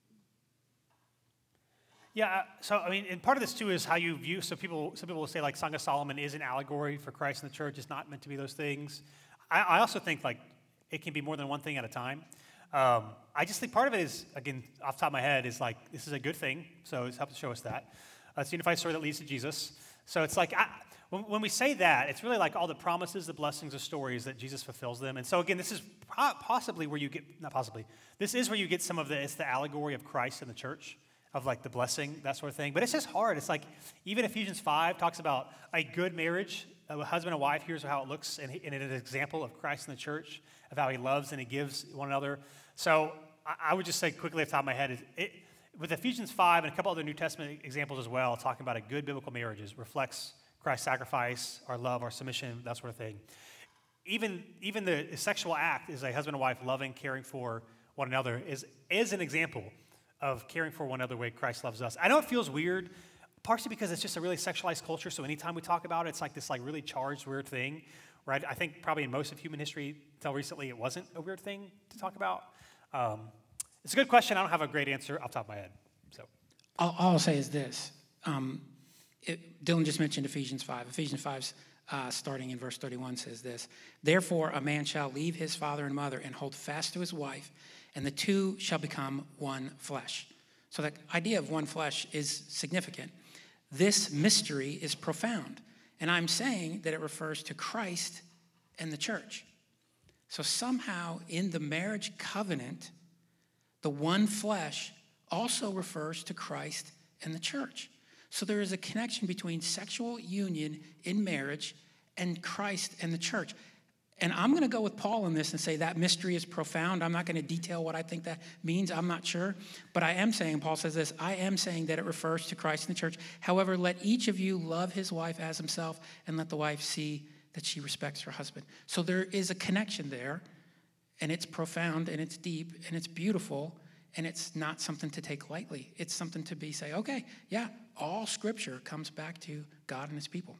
Yeah, uh, so I mean, and part of this too is how you view. So people, some people will say like Song of Solomon is an allegory for Christ and the church. It's not meant to be those things. I, I also think like it can be more than one thing at a time. Um, I just think part of it is, again, off the top of my head, is like this is a good thing. So it's helped to show us that. Uh, it's a unified story that leads to Jesus. So it's like I, when, when we say that, it's really like all the promises, the blessings, the stories that Jesus fulfills them. And so again, this is po- possibly where you get, not possibly, this is where you get some of the, it's the allegory of Christ and the church, of like the blessing, that sort of thing. But it's just hard. It's like even Ephesians five talks about a good marriage, a husband and wife. Here's how it looks, and, and it is an example of Christ and the church, of how he loves and he gives one another. So I, I would just say quickly off the top of my head, is it, with Ephesians five and a couple other New Testament examples as well, talking about a good biblical marriage reflects Christ's sacrifice, our love, our submission, that sort of thing. Even, even the sexual act is a husband and wife loving, caring for one another, is, is an example of caring for one another the way Christ loves us. I know it feels weird, partially because it's just a really sexualized culture, so anytime we talk about it, it's like this like really charged, weird thing, right? I think probably in most of human history, until recently, it wasn't a weird thing to talk about. Um, it's a good question. I don't have a great answer off the top of my head. So, All, all I'll say is this. Um, it, Dylan just mentioned Ephesians five. Ephesians five, uh, starting in verse thirty-one, says this. Therefore, a man shall leave his father and mother and hold fast to his wife, and the two shall become one flesh. So the idea of one flesh is significant. This mystery is profound, and I'm saying that it refers to Christ and the church. So somehow in the marriage covenant, the one flesh also refers to Christ and the church. So there is a connection between sexual union in marriage and Christ and the church. And I'm going to go with Paul on this and say that mystery is profound. I'm not going to detail what I think that means. I'm not sure. But I am saying, Paul says this, I am saying that it refers to Christ and the church. However, let each of you love his wife as himself, and let the wife see that she respects her husband. So there is a connection there, and it's profound, and it's deep, and it's beautiful, and it's not something to take lightly. It's something to be say, okay, yeah, all Scripture comes back to God and his people.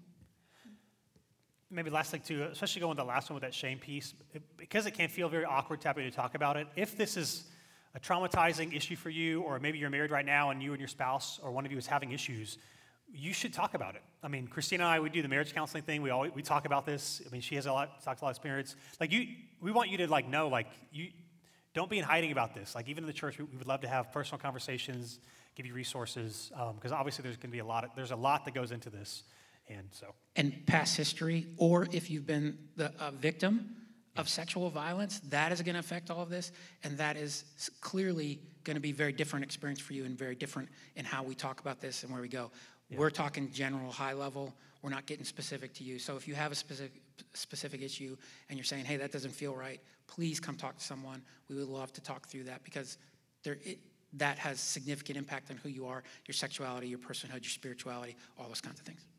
maybe last thing too, especially going with the last one with that shame piece, it, because it can feel very awkward to have to talk about it. If this is a traumatizing issue for you, or maybe you're married right now and you and your spouse or one of you is having issues, you should talk about it. I mean, Christina and I, we do the marriage counseling thing. We always we talk about this. I mean, she has a lot, talked a lot of experience. Like you, we want you to like know, like you, don't be in hiding about this. Like even in the church, we, we would love to have personal conversations, give you resources, because um, obviously there's going to be a lot. Of, there's a lot that goes into this, and so. And past history, or if you've been the a victim of sexual violence, that is going to affect all of this, and that is clearly going to be a very different experience for you, and very different in how we talk about this and where we go. Yeah. We're talking general, high level. We're not getting specific to you. So if you have a specific specific issue and you're saying, hey, that doesn't feel right, please come talk to someone. We would love to talk through that because there, it, that has significant impact on who you are, your sexuality, your personhood, your spirituality, all those kinds of things.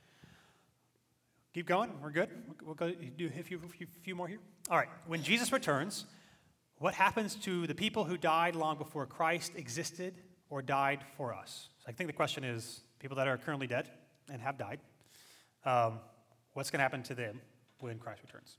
Keep going. We're good. We'll go do a few, few, few more here. All right. When Jesus returns, what happens to the people who died long before Christ existed or died for us? So I think the question is people that are currently dead and have died. Um, what's going to happen to them when Christ returns?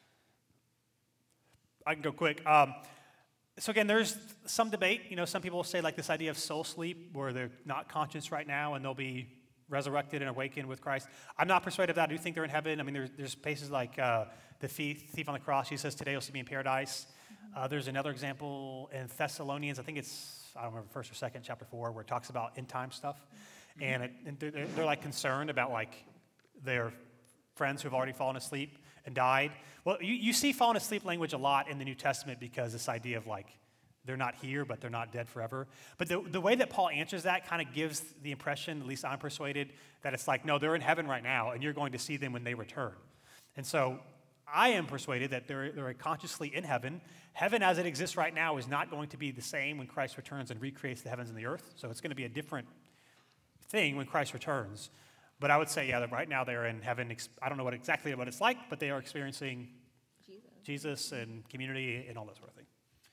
I can go quick. Um, so again, there's some debate. You know, some people say like this idea of soul sleep, where they're not conscious right now and they'll be resurrected and awakened with Christ. I'm not persuaded of that. I do think they're in heaven. I mean, there's, there's places like uh, the thief, thief on the cross. He says, today you'll see me in paradise. Uh, there's another example in Thessalonians. I think it's, I don't remember, first or second, chapter four, where it talks about end time stuff. And, it, and they're, they're like concerned about like their friends who have already fallen asleep and died. Well, you, you see fallen asleep language a lot in the New Testament because this idea of like, they're not here, but they're not dead forever. But the, the way that Paul answers that kind of gives the impression, at least I'm persuaded, that it's like, no, they're in heaven right now, and you're going to see them when they return. And so I am persuaded that they're, they're consciously in heaven. Heaven as it exists right now is not going to be the same when Christ returns and recreates the heavens and the earth. So it's going to be a different thing when Christ returns. But I would say, yeah, that right now they're in heaven. I don't know what exactly what it's like, but they are experiencing Jesus, Jesus and community and all that sort of thing.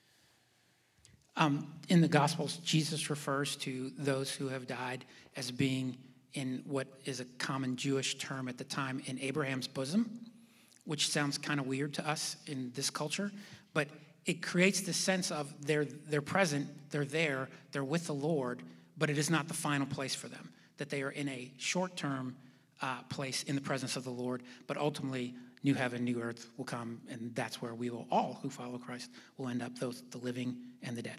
Um, in the Gospels, Jesus refers to those who have died as being in what is a common Jewish term at the time, in Abraham's bosom, which sounds kind of weird to us in this culture, but it creates the sense of they're, they're present, they're there, they're with the Lord, but it is not the final place for them, that they are in a short-term uh, place in the presence of the Lord, but ultimately new heaven, new earth will come, and that's where we will all who follow Christ will end up, those the living and the dead,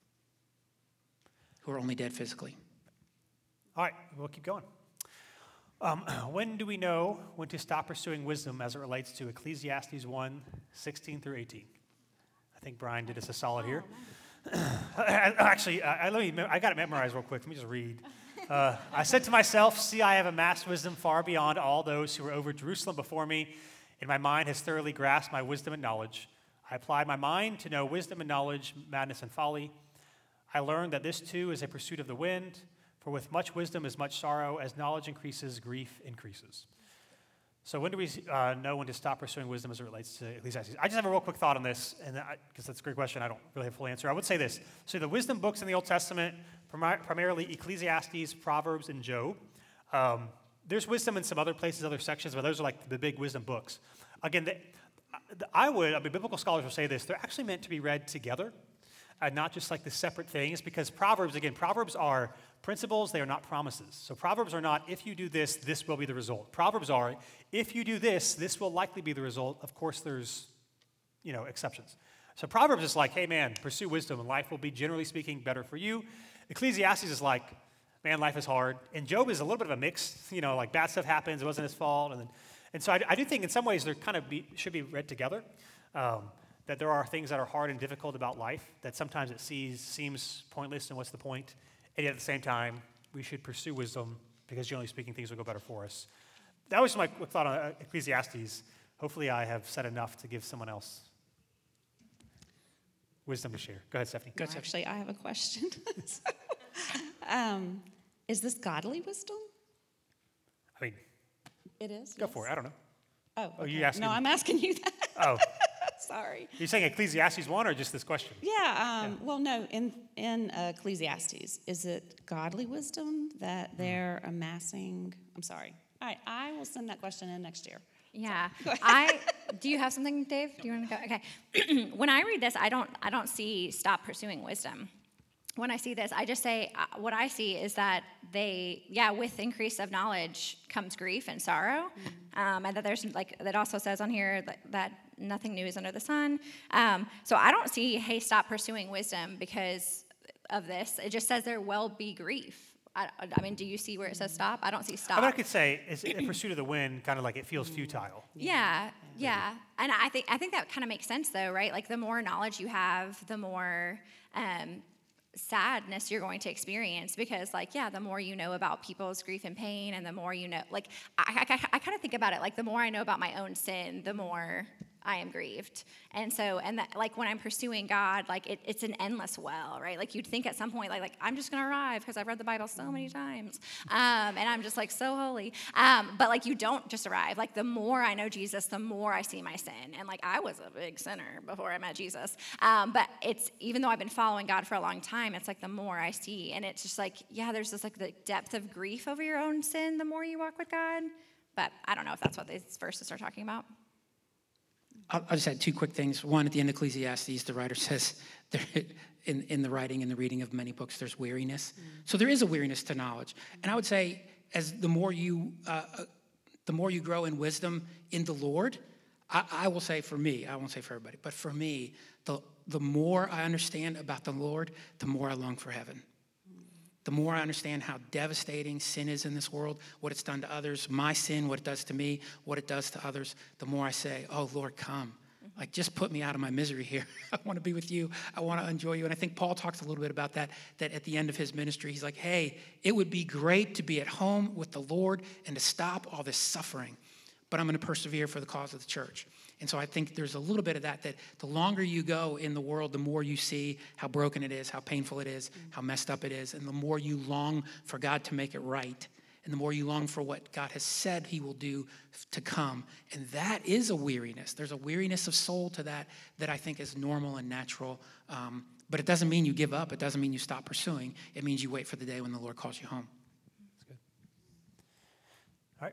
who are only dead physically. All right, we'll keep going. Um, when do we know when to stop pursuing wisdom as it relates to Ecclesiastes one, sixteen through eighteen? I think Brian did us a solid here. Actually, I, let me, I got it memorized real quick. Let me just read. Uh, I said to myself, see, I have amassed wisdom far beyond all those who were over Jerusalem before me, and my mind has thoroughly grasped my wisdom and knowledge. I applied my mind to know wisdom and knowledge, madness and folly. I learned that this too is a pursuit of the wind, for with much wisdom is much sorrow. As knowledge increases, grief increases. So when do we uh, know when to stop pursuing wisdom as it relates to Ecclesiastes? I just have a real quick thought on this, and because that's a great question, I don't really have a full answer. I would say this. So the wisdom books in the Old Testament, prim- primarily Ecclesiastes, Proverbs, and Job. Um, there's wisdom in some other places, other sections, but those are like the big wisdom books. Again, the, the, I would, I mean, biblical scholars will say this, they're actually meant to be read together, uh, not just like the separate things, because Proverbs, again, Proverbs are principles, they are not promises. So Proverbs are not, if you do this, this will be the result. Proverbs are, if you do this, this will likely be the result. Of course, there's, you know, exceptions. So Proverbs is like, hey, man, pursue wisdom, and life will be, generally speaking, better for you. Ecclesiastes is like, man, life is hard. And Job is a little bit of a mix. You know, like bad stuff happens, it wasn't his fault. And then, and so I, I do think in some ways they're kind of be, should be read together. Um, that there are things that are hard and difficult about life, that sometimes it sees, seems pointless, and what's the point? And yet at the same time, we should pursue wisdom because generally speaking, things will go better for us. That was my quick thought on Ecclesiastes. Hopefully I have said enough to give someone else wisdom to share. Go ahead, Stephanie. Go No, ahead, actually, I have a question. So, um, is this godly wisdom? I mean, It is? go yes? for it. I don't know. Oh, Oh, you okay. asking- No, I'm asking you that. Oh, Sorry. you're saying Ecclesiastes one or just this question? Yeah, um, well, no, in, in uh, Ecclesiastes, is it godly wisdom that they're amassing? I'm sorry. All right, I will send that question in next year. Yeah, I do. You have something, Dave? Do you want to go? Okay. When I read this, I don't. I don't see stop pursuing wisdom. When I see this, I just say uh, what I see is that they, yeah, with increase of knowledge comes grief and sorrow, mm-hmm. um, and that there's like that also says on here that, that nothing new is under the sun. Um, so I don't see, hey, stop pursuing wisdom because of this. It just says there will be grief. I, I mean, do you see where it says stop? I don't see stop. I mean, I could say, is a pursuit of the wind, kind of like it feels futile. Yeah, yeah, and I think I think that kind of makes sense, though, right? Like the more knowledge you have, the more um, sadness you're going to experience, because like, yeah, the more you know about people's grief and pain, and the more you know, like I, I, I kind of think about it like the more I know about my own sin, the more I am grieved. And so, and that, like when I'm pursuing God, like it, it's an endless well, right? Like you'd think at some point, like, like I'm just going to arrive because I've read the Bible so many times. Um, and I'm just like so holy. Um, but like you don't just arrive. Like the more I know Jesus, the more I see my sin. And like I was a big sinner before I met Jesus. Um, but it's, even though I've been following God for a long time, it's like the more I see. And it's just like, yeah, there's this like the depth of grief over your own sin the more you walk with God. But I don't know if that's what these verses are talking about. I'll, I'll just add two quick things. One, at the end of Ecclesiastes, the writer says there, in, in the writing and the reading of many books, there's weariness. Mm. So there is a weariness to knowledge. And I would say, as the more you, uh, the more you grow in wisdom in the Lord, I, I will say for me, I won't say for everybody, but for me, the, the more I understand about the Lord, the more I long for heaven. The more I understand how devastating sin is in this world, what it's done to others, my sin, what it does to me, what it does to others, the more I say, oh, Lord, come. Mm-hmm. Like, just put me out of my misery here. I want to be with you. I want to enjoy you. And I think Paul talks a little bit about that, that at the end of his ministry, he's like, hey, it would be great to be at home with the Lord and to stop all this suffering, but I'm going to persevere for the cause of the church. And so I think there's a little bit of that, that the longer you go in the world, the more you see how broken it is, how painful it is, how messed up it is, and the more you long for God to make it right, and the more you long for what God has said he will do to come. And that is a weariness. There's a weariness of soul to that that I think is normal and natural. Um, but it doesn't mean you give up. It doesn't mean you stop pursuing. It means you wait for the day when the Lord calls you home. That's good. All right.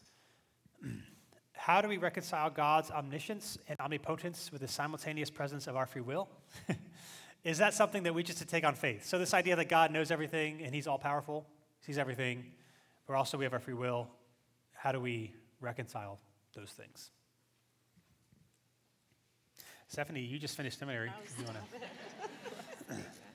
How do we reconcile God's omniscience and omnipotence with the simultaneous presence of our free will? Is that something that we just to take on faith? So this idea that God knows everything and he's all powerful, sees everything, but also we have our free will. How do we reconcile those things? Stephanie, you just finished seminary. You wanna... uh,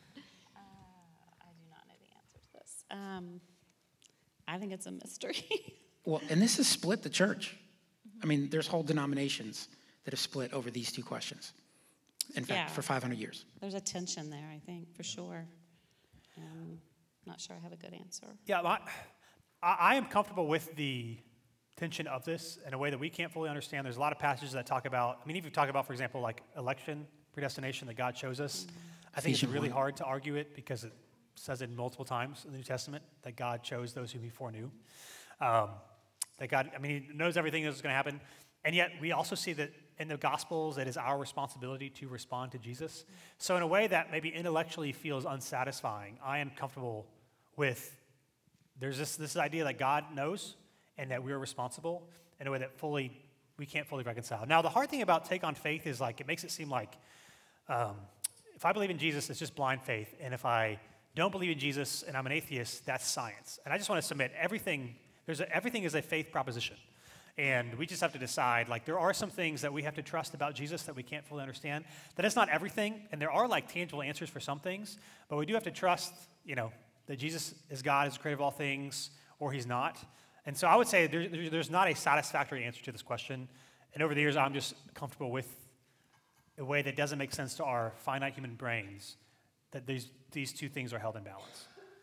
I do not know the answer to this. Um, I think it's a mystery. Well, and this has split the church. I mean, there's whole denominations that have split over these two questions. In fact, Yeah. for five hundred years. There's a tension there, I think, for sure. Um, not sure I have a good answer. Yeah, I, I am comfortable with the tension of this in a way that we can't fully understand. There's a lot of passages that talk about, I mean, if you talk about, for example, like election, predestination, that God chose us, mm-hmm. I think Ephesians it's really one. hard to argue it because it says it multiple times in the New Testament that God chose those whom he foreknew. Um, that God, I mean, he knows everything that's going to happen. And yet we also see that in the Gospels, it is our responsibility to respond to Jesus. So in a way that maybe intellectually feels unsatisfying, I am comfortable with there's this, this idea that God knows and that we're responsible in a way that fully, we can't fully reconcile. Now, the hard thing about take on faith is like, it makes it seem like um, if I believe in Jesus, it's just blind faith. And if I don't believe in Jesus and I'm an atheist, that's science. And I just want to submit everything, there's a, everything is a faith proposition. And we just have to decide, like, there are some things that we have to trust about Jesus that we can't fully understand. That is not everything, and there are, like, tangible answers for some things, but we do have to trust, you know, that Jesus is God, is the creator of all things, or he's not. And so I would say there, there, there's not a satisfactory answer to this question. And over the years, I'm just comfortable with a way that doesn't make sense to our finite human brains, that these, these two things are held in balance.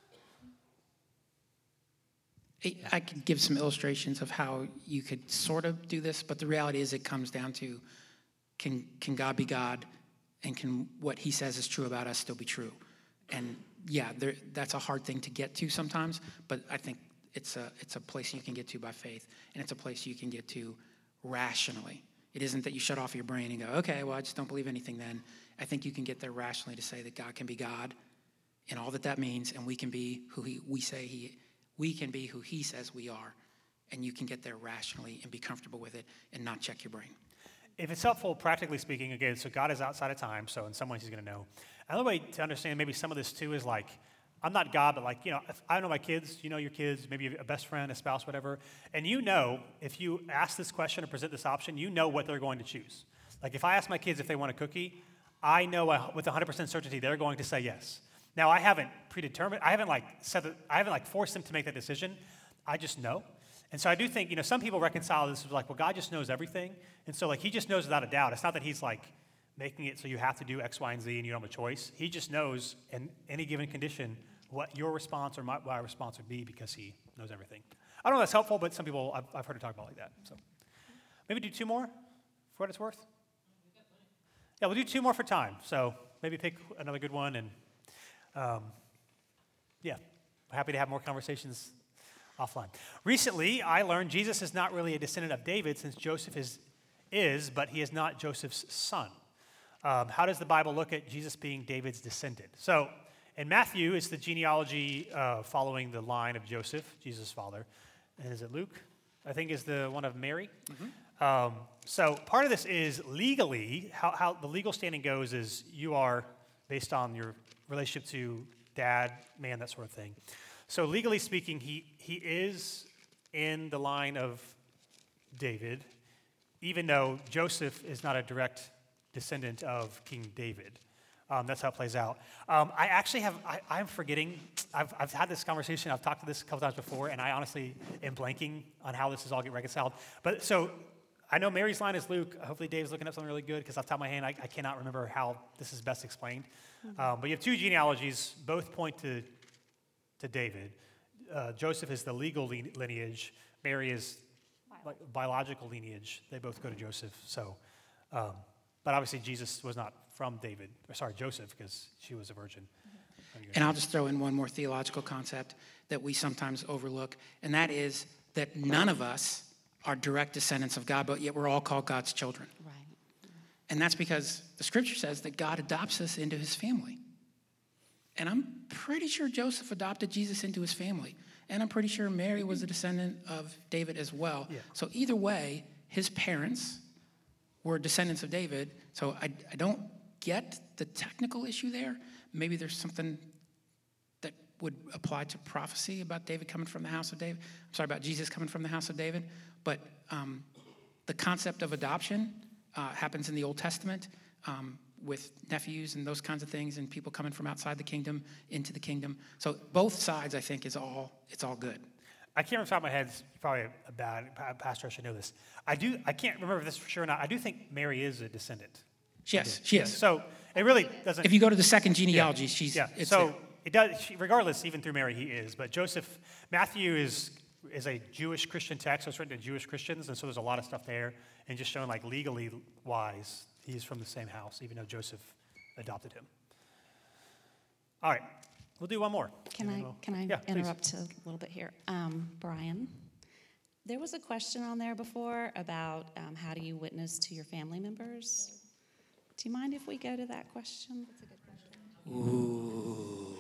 I could give some illustrations of how you could sort of do this, but the reality is it comes down to can can God be God, and can what he says is true about us still be true? And yeah, there, that's a hard thing to get to sometimes, but I think it's a it's a place you can get to by faith, and it's a place you can get to rationally. It isn't that you shut off your brain and go, okay, well, I just don't believe anything then. I think you can get there rationally to say that God can be God and all that that means, and we can be who he, we say he We can be who he says we are, and you can get there rationally and be comfortable with it and not check your brain. If it's helpful, practically speaking, again, so God is outside of time, so in some ways he's going to know. Another way to understand maybe some of this too is like, I'm not God, but like, you know, if I know my kids, you know your kids, maybe a best friend, a spouse, whatever, and you know if you ask this question or present this option, you know what they're going to choose. Like if I ask my kids if they want a cookie, I know with one hundred percent certainty they're going to say yes. Now, I haven't predetermined, I haven't like said that, I haven't like forced them to make that decision. I just know. And so I do think, you know, some people reconcile this with like, well, God just knows everything. And so like, he just knows without a doubt. It's not that he's like making it so you have to do X, Y, and Z and you don't have a choice. He just knows in any given condition what your response or my, my response would be because he knows everything. I don't know if that's helpful, but some people, I've, I've heard it talk about like that. So maybe do two more for what it's worth. Yeah, we'll do two more for time. So maybe pick another good one. And um, yeah, happy to have more conversations offline. Recently, I learned Jesus is not really a descendant of David since Joseph is, is but he is not Joseph's son. Um, how does the Bible look at Jesus being David's descendant? So in Matthew, it's the genealogy uh, following the line of Joseph, Jesus' father. And is it Luke? I think is the one of Mary. Mm-hmm. Um, so part of this is legally, how, how the legal standing goes is you are based on your relationship to dad, man, that sort of thing. So legally speaking, he, he is in the line of David, even though Joseph is not a direct descendant of King David. Um, that's how it plays out. Um, I actually have, I, I'm forgetting, I've, I've had this conversation, I've talked to this a couple times before, and I honestly am blanking on how this is all get reconciled. But so I know Mary's line is Luke. Hopefully Dave's looking up something really good because off the top of my hand, I, I cannot remember how this is best explained. Mm-hmm. Um, but you have two genealogies, both point to, to David. Uh, Joseph is the legal lineage. Mary is like biological lineage. They both go to Joseph. So, um, but obviously Jesus was not from David, or sorry, Joseph, because she was a virgin. Mm-hmm. And I'll just throw in one more theological concept that we sometimes overlook, and that is that none of us are direct descendants of God, but yet we're all called God's children. Right. And that's because the scripture says that God adopts us into his family. And I'm pretty sure Joseph adopted Jesus into his family. And I'm pretty sure Mary was a descendant of David as well. Yeah. So either way, his parents were descendants of David. So I, I don't get the technical issue there. Maybe there's something that would apply to prophecy about David coming from the house of David. I'm sorry, about Jesus coming from the house of David. But um, the concept of adoption uh, happens in the Old Testament um, with nephews and those kinds of things, and people coming from outside the kingdom into the kingdom. So both sides, I think, is all it's all good. I can't remember off the top of my head. It's probably a bad pastor. I should know this. I do. I can't remember this for sure or not. I do think Mary is a descendant. Yes, she is. So it really doesn't. If you go to the second genealogy, yeah, she's yeah. It's so there. it does. She, regardless, even through Mary, he is. But Joseph, Matthew is is a Jewish Christian text. So it's written to Jewish Christians, and so there's a lot of stuff there, and just showing like legally wise, he's from the same house, even though Joseph adopted him. All right, we'll do one more. Can I, we'll, can I yeah, interrupt a little bit here? Um, Brian, there was a question on there before about um, how do you witness to your family members? Do you mind if we go to that question? That's a good question. Ooh.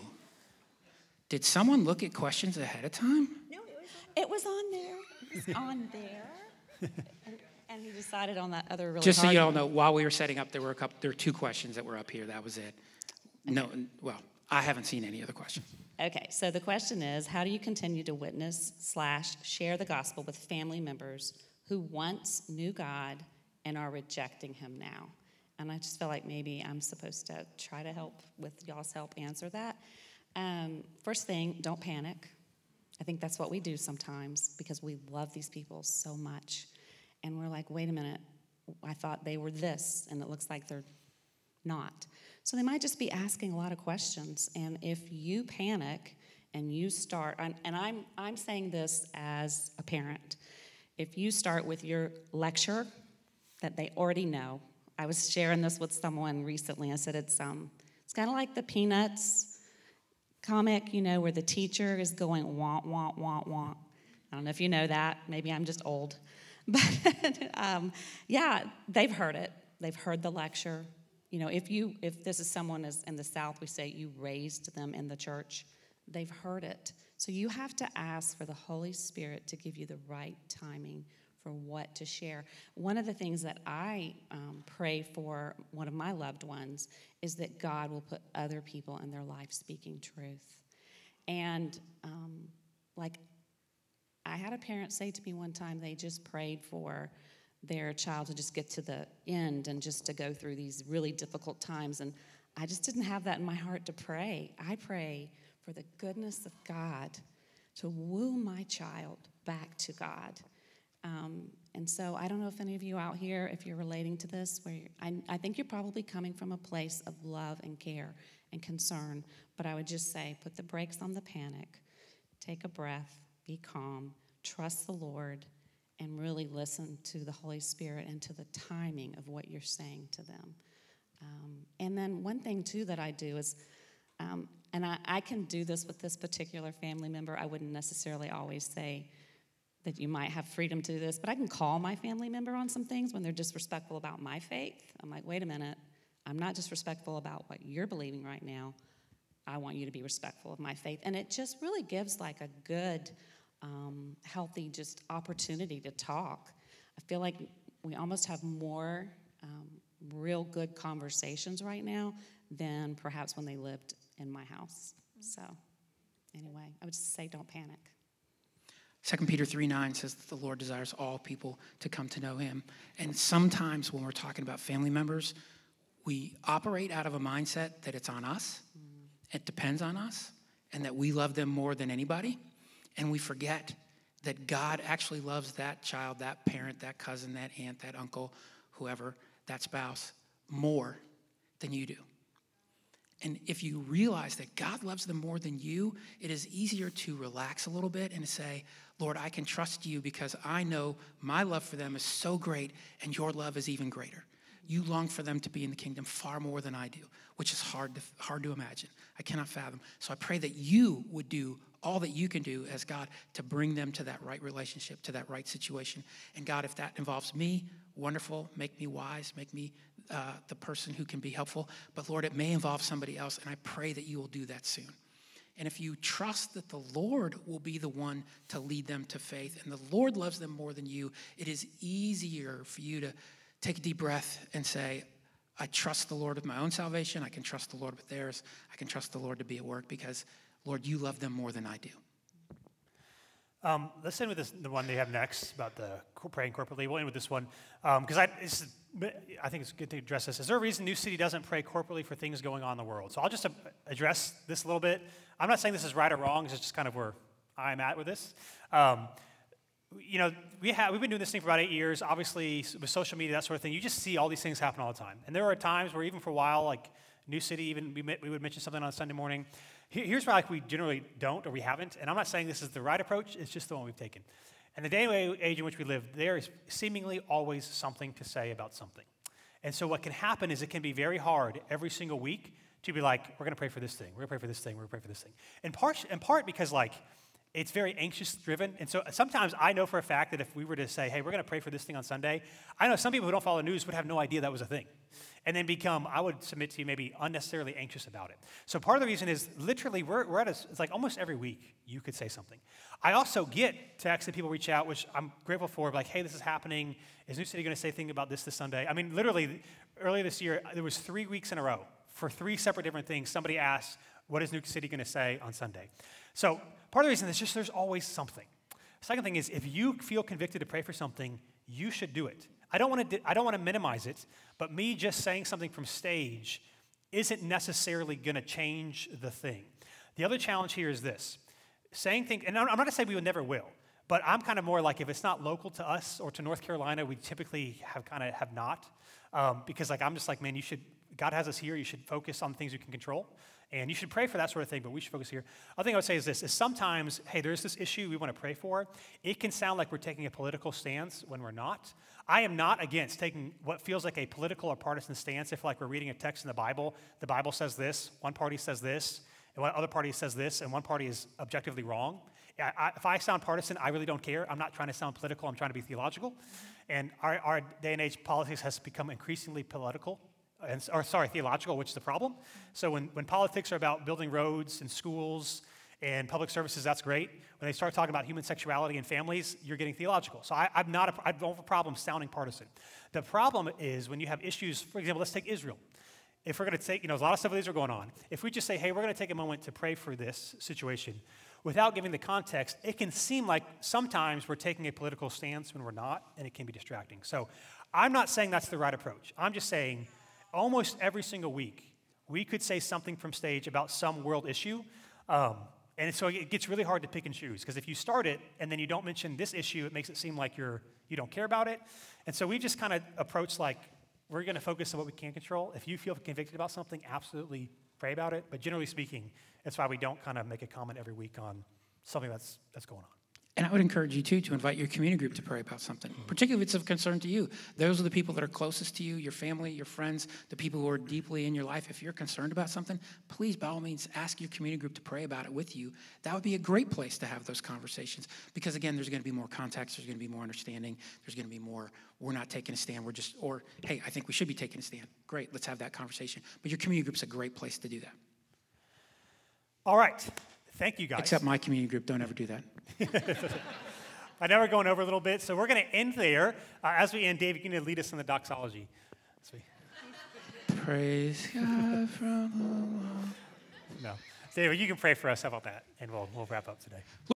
Did someone look at questions ahead of time? No, it was on there. It was on there. and, and he decided on that other really Just so hard you all one. know, while we were setting up, there were a couple. There were two questions that were up here. That was it. No, well, I haven't seen any other questions. Okay, so the question is, how do you continue to witness slash share the gospel with family members who once knew God and are rejecting him now? And I just feel like maybe I'm supposed to try to help with y'all's help answer that. Um, first thing, don't panic. I think that's what we do sometimes because we love these people so much. And we're like, wait a minute, I thought they were this, and it looks like they're not. So they might just be asking a lot of questions. And if you panic and you start, and, and I'm, I'm saying this as a parent, if you start with your lecture that they already know, I was sharing this with someone recently. I said it's um, it's kind of like the Peanuts comic, you know, where the teacher is going wah, wah, wah, wah. I don't know if you know that. Maybe I'm just old. But um, yeah, they've heard it. They've heard the lecture. You know, if you if this is someone is in the South, we say you raised them in the church. They've heard it. So you have to ask for the Holy Spirit to give you the right timing for what to share. One of the things that I um, pray for one of my loved ones is that God will put other people in their life speaking truth. And um, like I had a parent say to me one time, they just prayed for their child to just get to the end and just to go through these really difficult times. And I just didn't have that in my heart to pray. I pray for the goodness of God to woo my child back to God. Um, and so I don't know if any of you out here, if you're relating to this, where you're, I, I think you're probably coming from a place of love and care and concern. But I would just say, put the brakes on the panic, take a breath, be calm, trust the Lord, and really listen to the Holy Spirit and to the timing of what you're saying to them. Um, and then one thing, too, that I do is, um, and I, I can do this with this particular family member. I wouldn't necessarily always say that you might have freedom to do this, but I can call my family member on some things when they're disrespectful about my faith. I'm like, wait a minute, I'm not disrespectful about what you're believing right now. I want you to be respectful of my faith. And it just really gives like a good, um, healthy just opportunity to talk. I feel like we almost have more um, real good conversations right now than perhaps when they lived in my house. So anyway, I would just say don't panic. Second Peter three nine says that the Lord desires all people to come to know him. And sometimes when we're talking about family members, we operate out of a mindset that it's on us, mm. it depends on us, and that we love them more than anybody. And we forget that God actually loves that child, that parent, that cousin, that aunt, that uncle, whoever, that spouse, more than you do. And if you realize that God loves them more than you, it is easier to relax a little bit and to say, Lord, I can trust you because I know my love for them is so great and your love is even greater. You long for them to be in the kingdom far more than I do, which is hard to, hard to imagine. I cannot fathom. So I pray that you would do all that you can do as God to bring them to that right relationship, to that right situation. And God, if that involves me, wonderful, make me wise, make me uh, the person who can be helpful. But Lord, it may involve somebody else, and I pray that you will do that soon. And if you trust that the Lord will be the one to lead them to faith, and the Lord loves them more than you, it is easier for you to take a deep breath and say, I trust the Lord with my own salvation. I can trust the Lord with theirs. I can trust the Lord to be at work because, Lord, you love them more than I do. Um, let's end with this, the one they have next about the praying corporately. We'll end with this one because um, I, it's, I think it's good to address this. Is there a reason New City doesn't pray corporately for things going on in the world? So I'll just address this a little bit. I'm not saying this is right or wrong. It's just kind of where I'm at with this. Um, you know, we have, we've been doing this thing for about eight years. Obviously, with social media, that sort of thing, you just see all these things happen all the time. And there are times where even for a while, like New City, even we, we would mention something on Sunday morning. Here's where like we generally don't or we haven't, and I'm not saying this is the right approach, it's just the one we've taken. And the day and age in which we live, there is seemingly always something to say about something. And so what can happen is it can be very hard every single week to be like, we're going to pray for this thing, we're going to pray for this thing, we're going to pray for this thing. In part, in part because like, it's very anxious-driven, and so sometimes I know for a fact that if we were to say, hey, we're going to pray for this thing on Sunday, I know some people who don't follow the news would have no idea that was a thing, and then become, I would submit to you, maybe unnecessarily anxious about it. So part of the reason is literally we're, we're at a, it's like almost every week you could say something. I also get texts that people reach out, which I'm grateful for, like, hey, this is happening. Is New City going to say anything about this this Sunday? I mean, literally, earlier this year, there was three weeks in a row for three separate different things. Somebody asked, what is New City going to say on Sunday? So part of the reason is just there's always something. Second thing is if you feel convicted to pray for something, you should do it. I don't want to I don't want to minimize it, but me just saying something from stage isn't necessarily going to change the thing. The other challenge here is this. Saying things, and I'm not going to say we would never will, but I'm kind of more like if it's not local to us or to North Carolina, we typically have kind of have not. Um, because like I'm just like, man, you should, God has us here, you should focus on things you can control. And you should pray for that sort of thing, but we should focus here. Other thing I would say is this, is sometimes, hey, there's this issue we want to pray for. It can sound like we're taking a political stance when we're not. I am not against taking what feels like a political or partisan stance if like we're reading a text in the Bible, the Bible says this, one party says this, and one other party says this, and one party is objectively wrong. I, I, if I sound partisan, I really don't care. I'm not trying to sound political, I'm trying to be theological. And our, our day and age politics has become increasingly political. And, or sorry, theological, which is the problem. So when, when politics are about building roads and schools and public services, that's great. When they start talking about human sexuality and families, you're getting theological. So I, I'm not a, I don't have a problem sounding partisan. The problem is when you have issues, for example, let's take Israel. If we're going to take, you know, a lot of stuff with Israel going on. If we just say, hey, we're going to take a moment to pray for this situation, without giving the context, it can seem like sometimes we're taking a political stance when we're not, and it can be distracting. So I'm not saying that's the right approach. I'm just saying, almost every single week, we could say something from stage about some world issue. Um, and so it gets really hard to pick and choose, because if you start it and then you don't mention this issue, it makes it seem like you're, you don't care about it. And so we just kind of approach like, we're going to focus on what we can control. If you feel convicted about something, absolutely pray about it. But generally speaking, that's why we don't kind of make a comment every week on something that's that's going on. And I would encourage you, too, to invite your community group to pray about something, particularly if it's of concern to you. Those are the people that are closest to you, your family, your friends, the people who are deeply in your life. If you're concerned about something, please, by all means, ask your community group to pray about it with you. That would be a great place to have those conversations because, again, there's going to be more context, there's going to be more understanding, there's going to be more, we're not taking a stand, we're just, or, hey, I think we should be taking a stand. Great, let's have that conversation. But your community group's a great place to do that. All right. Thank you, guys. Except my community group, don't ever do that. I know we're going over a little bit, so we're going to end there. Uh, as we end, Dave, you're going to lead us in the doxology. As we... Praise God from No. David, you can pray for us. How about that? And we'll, we'll wrap up today.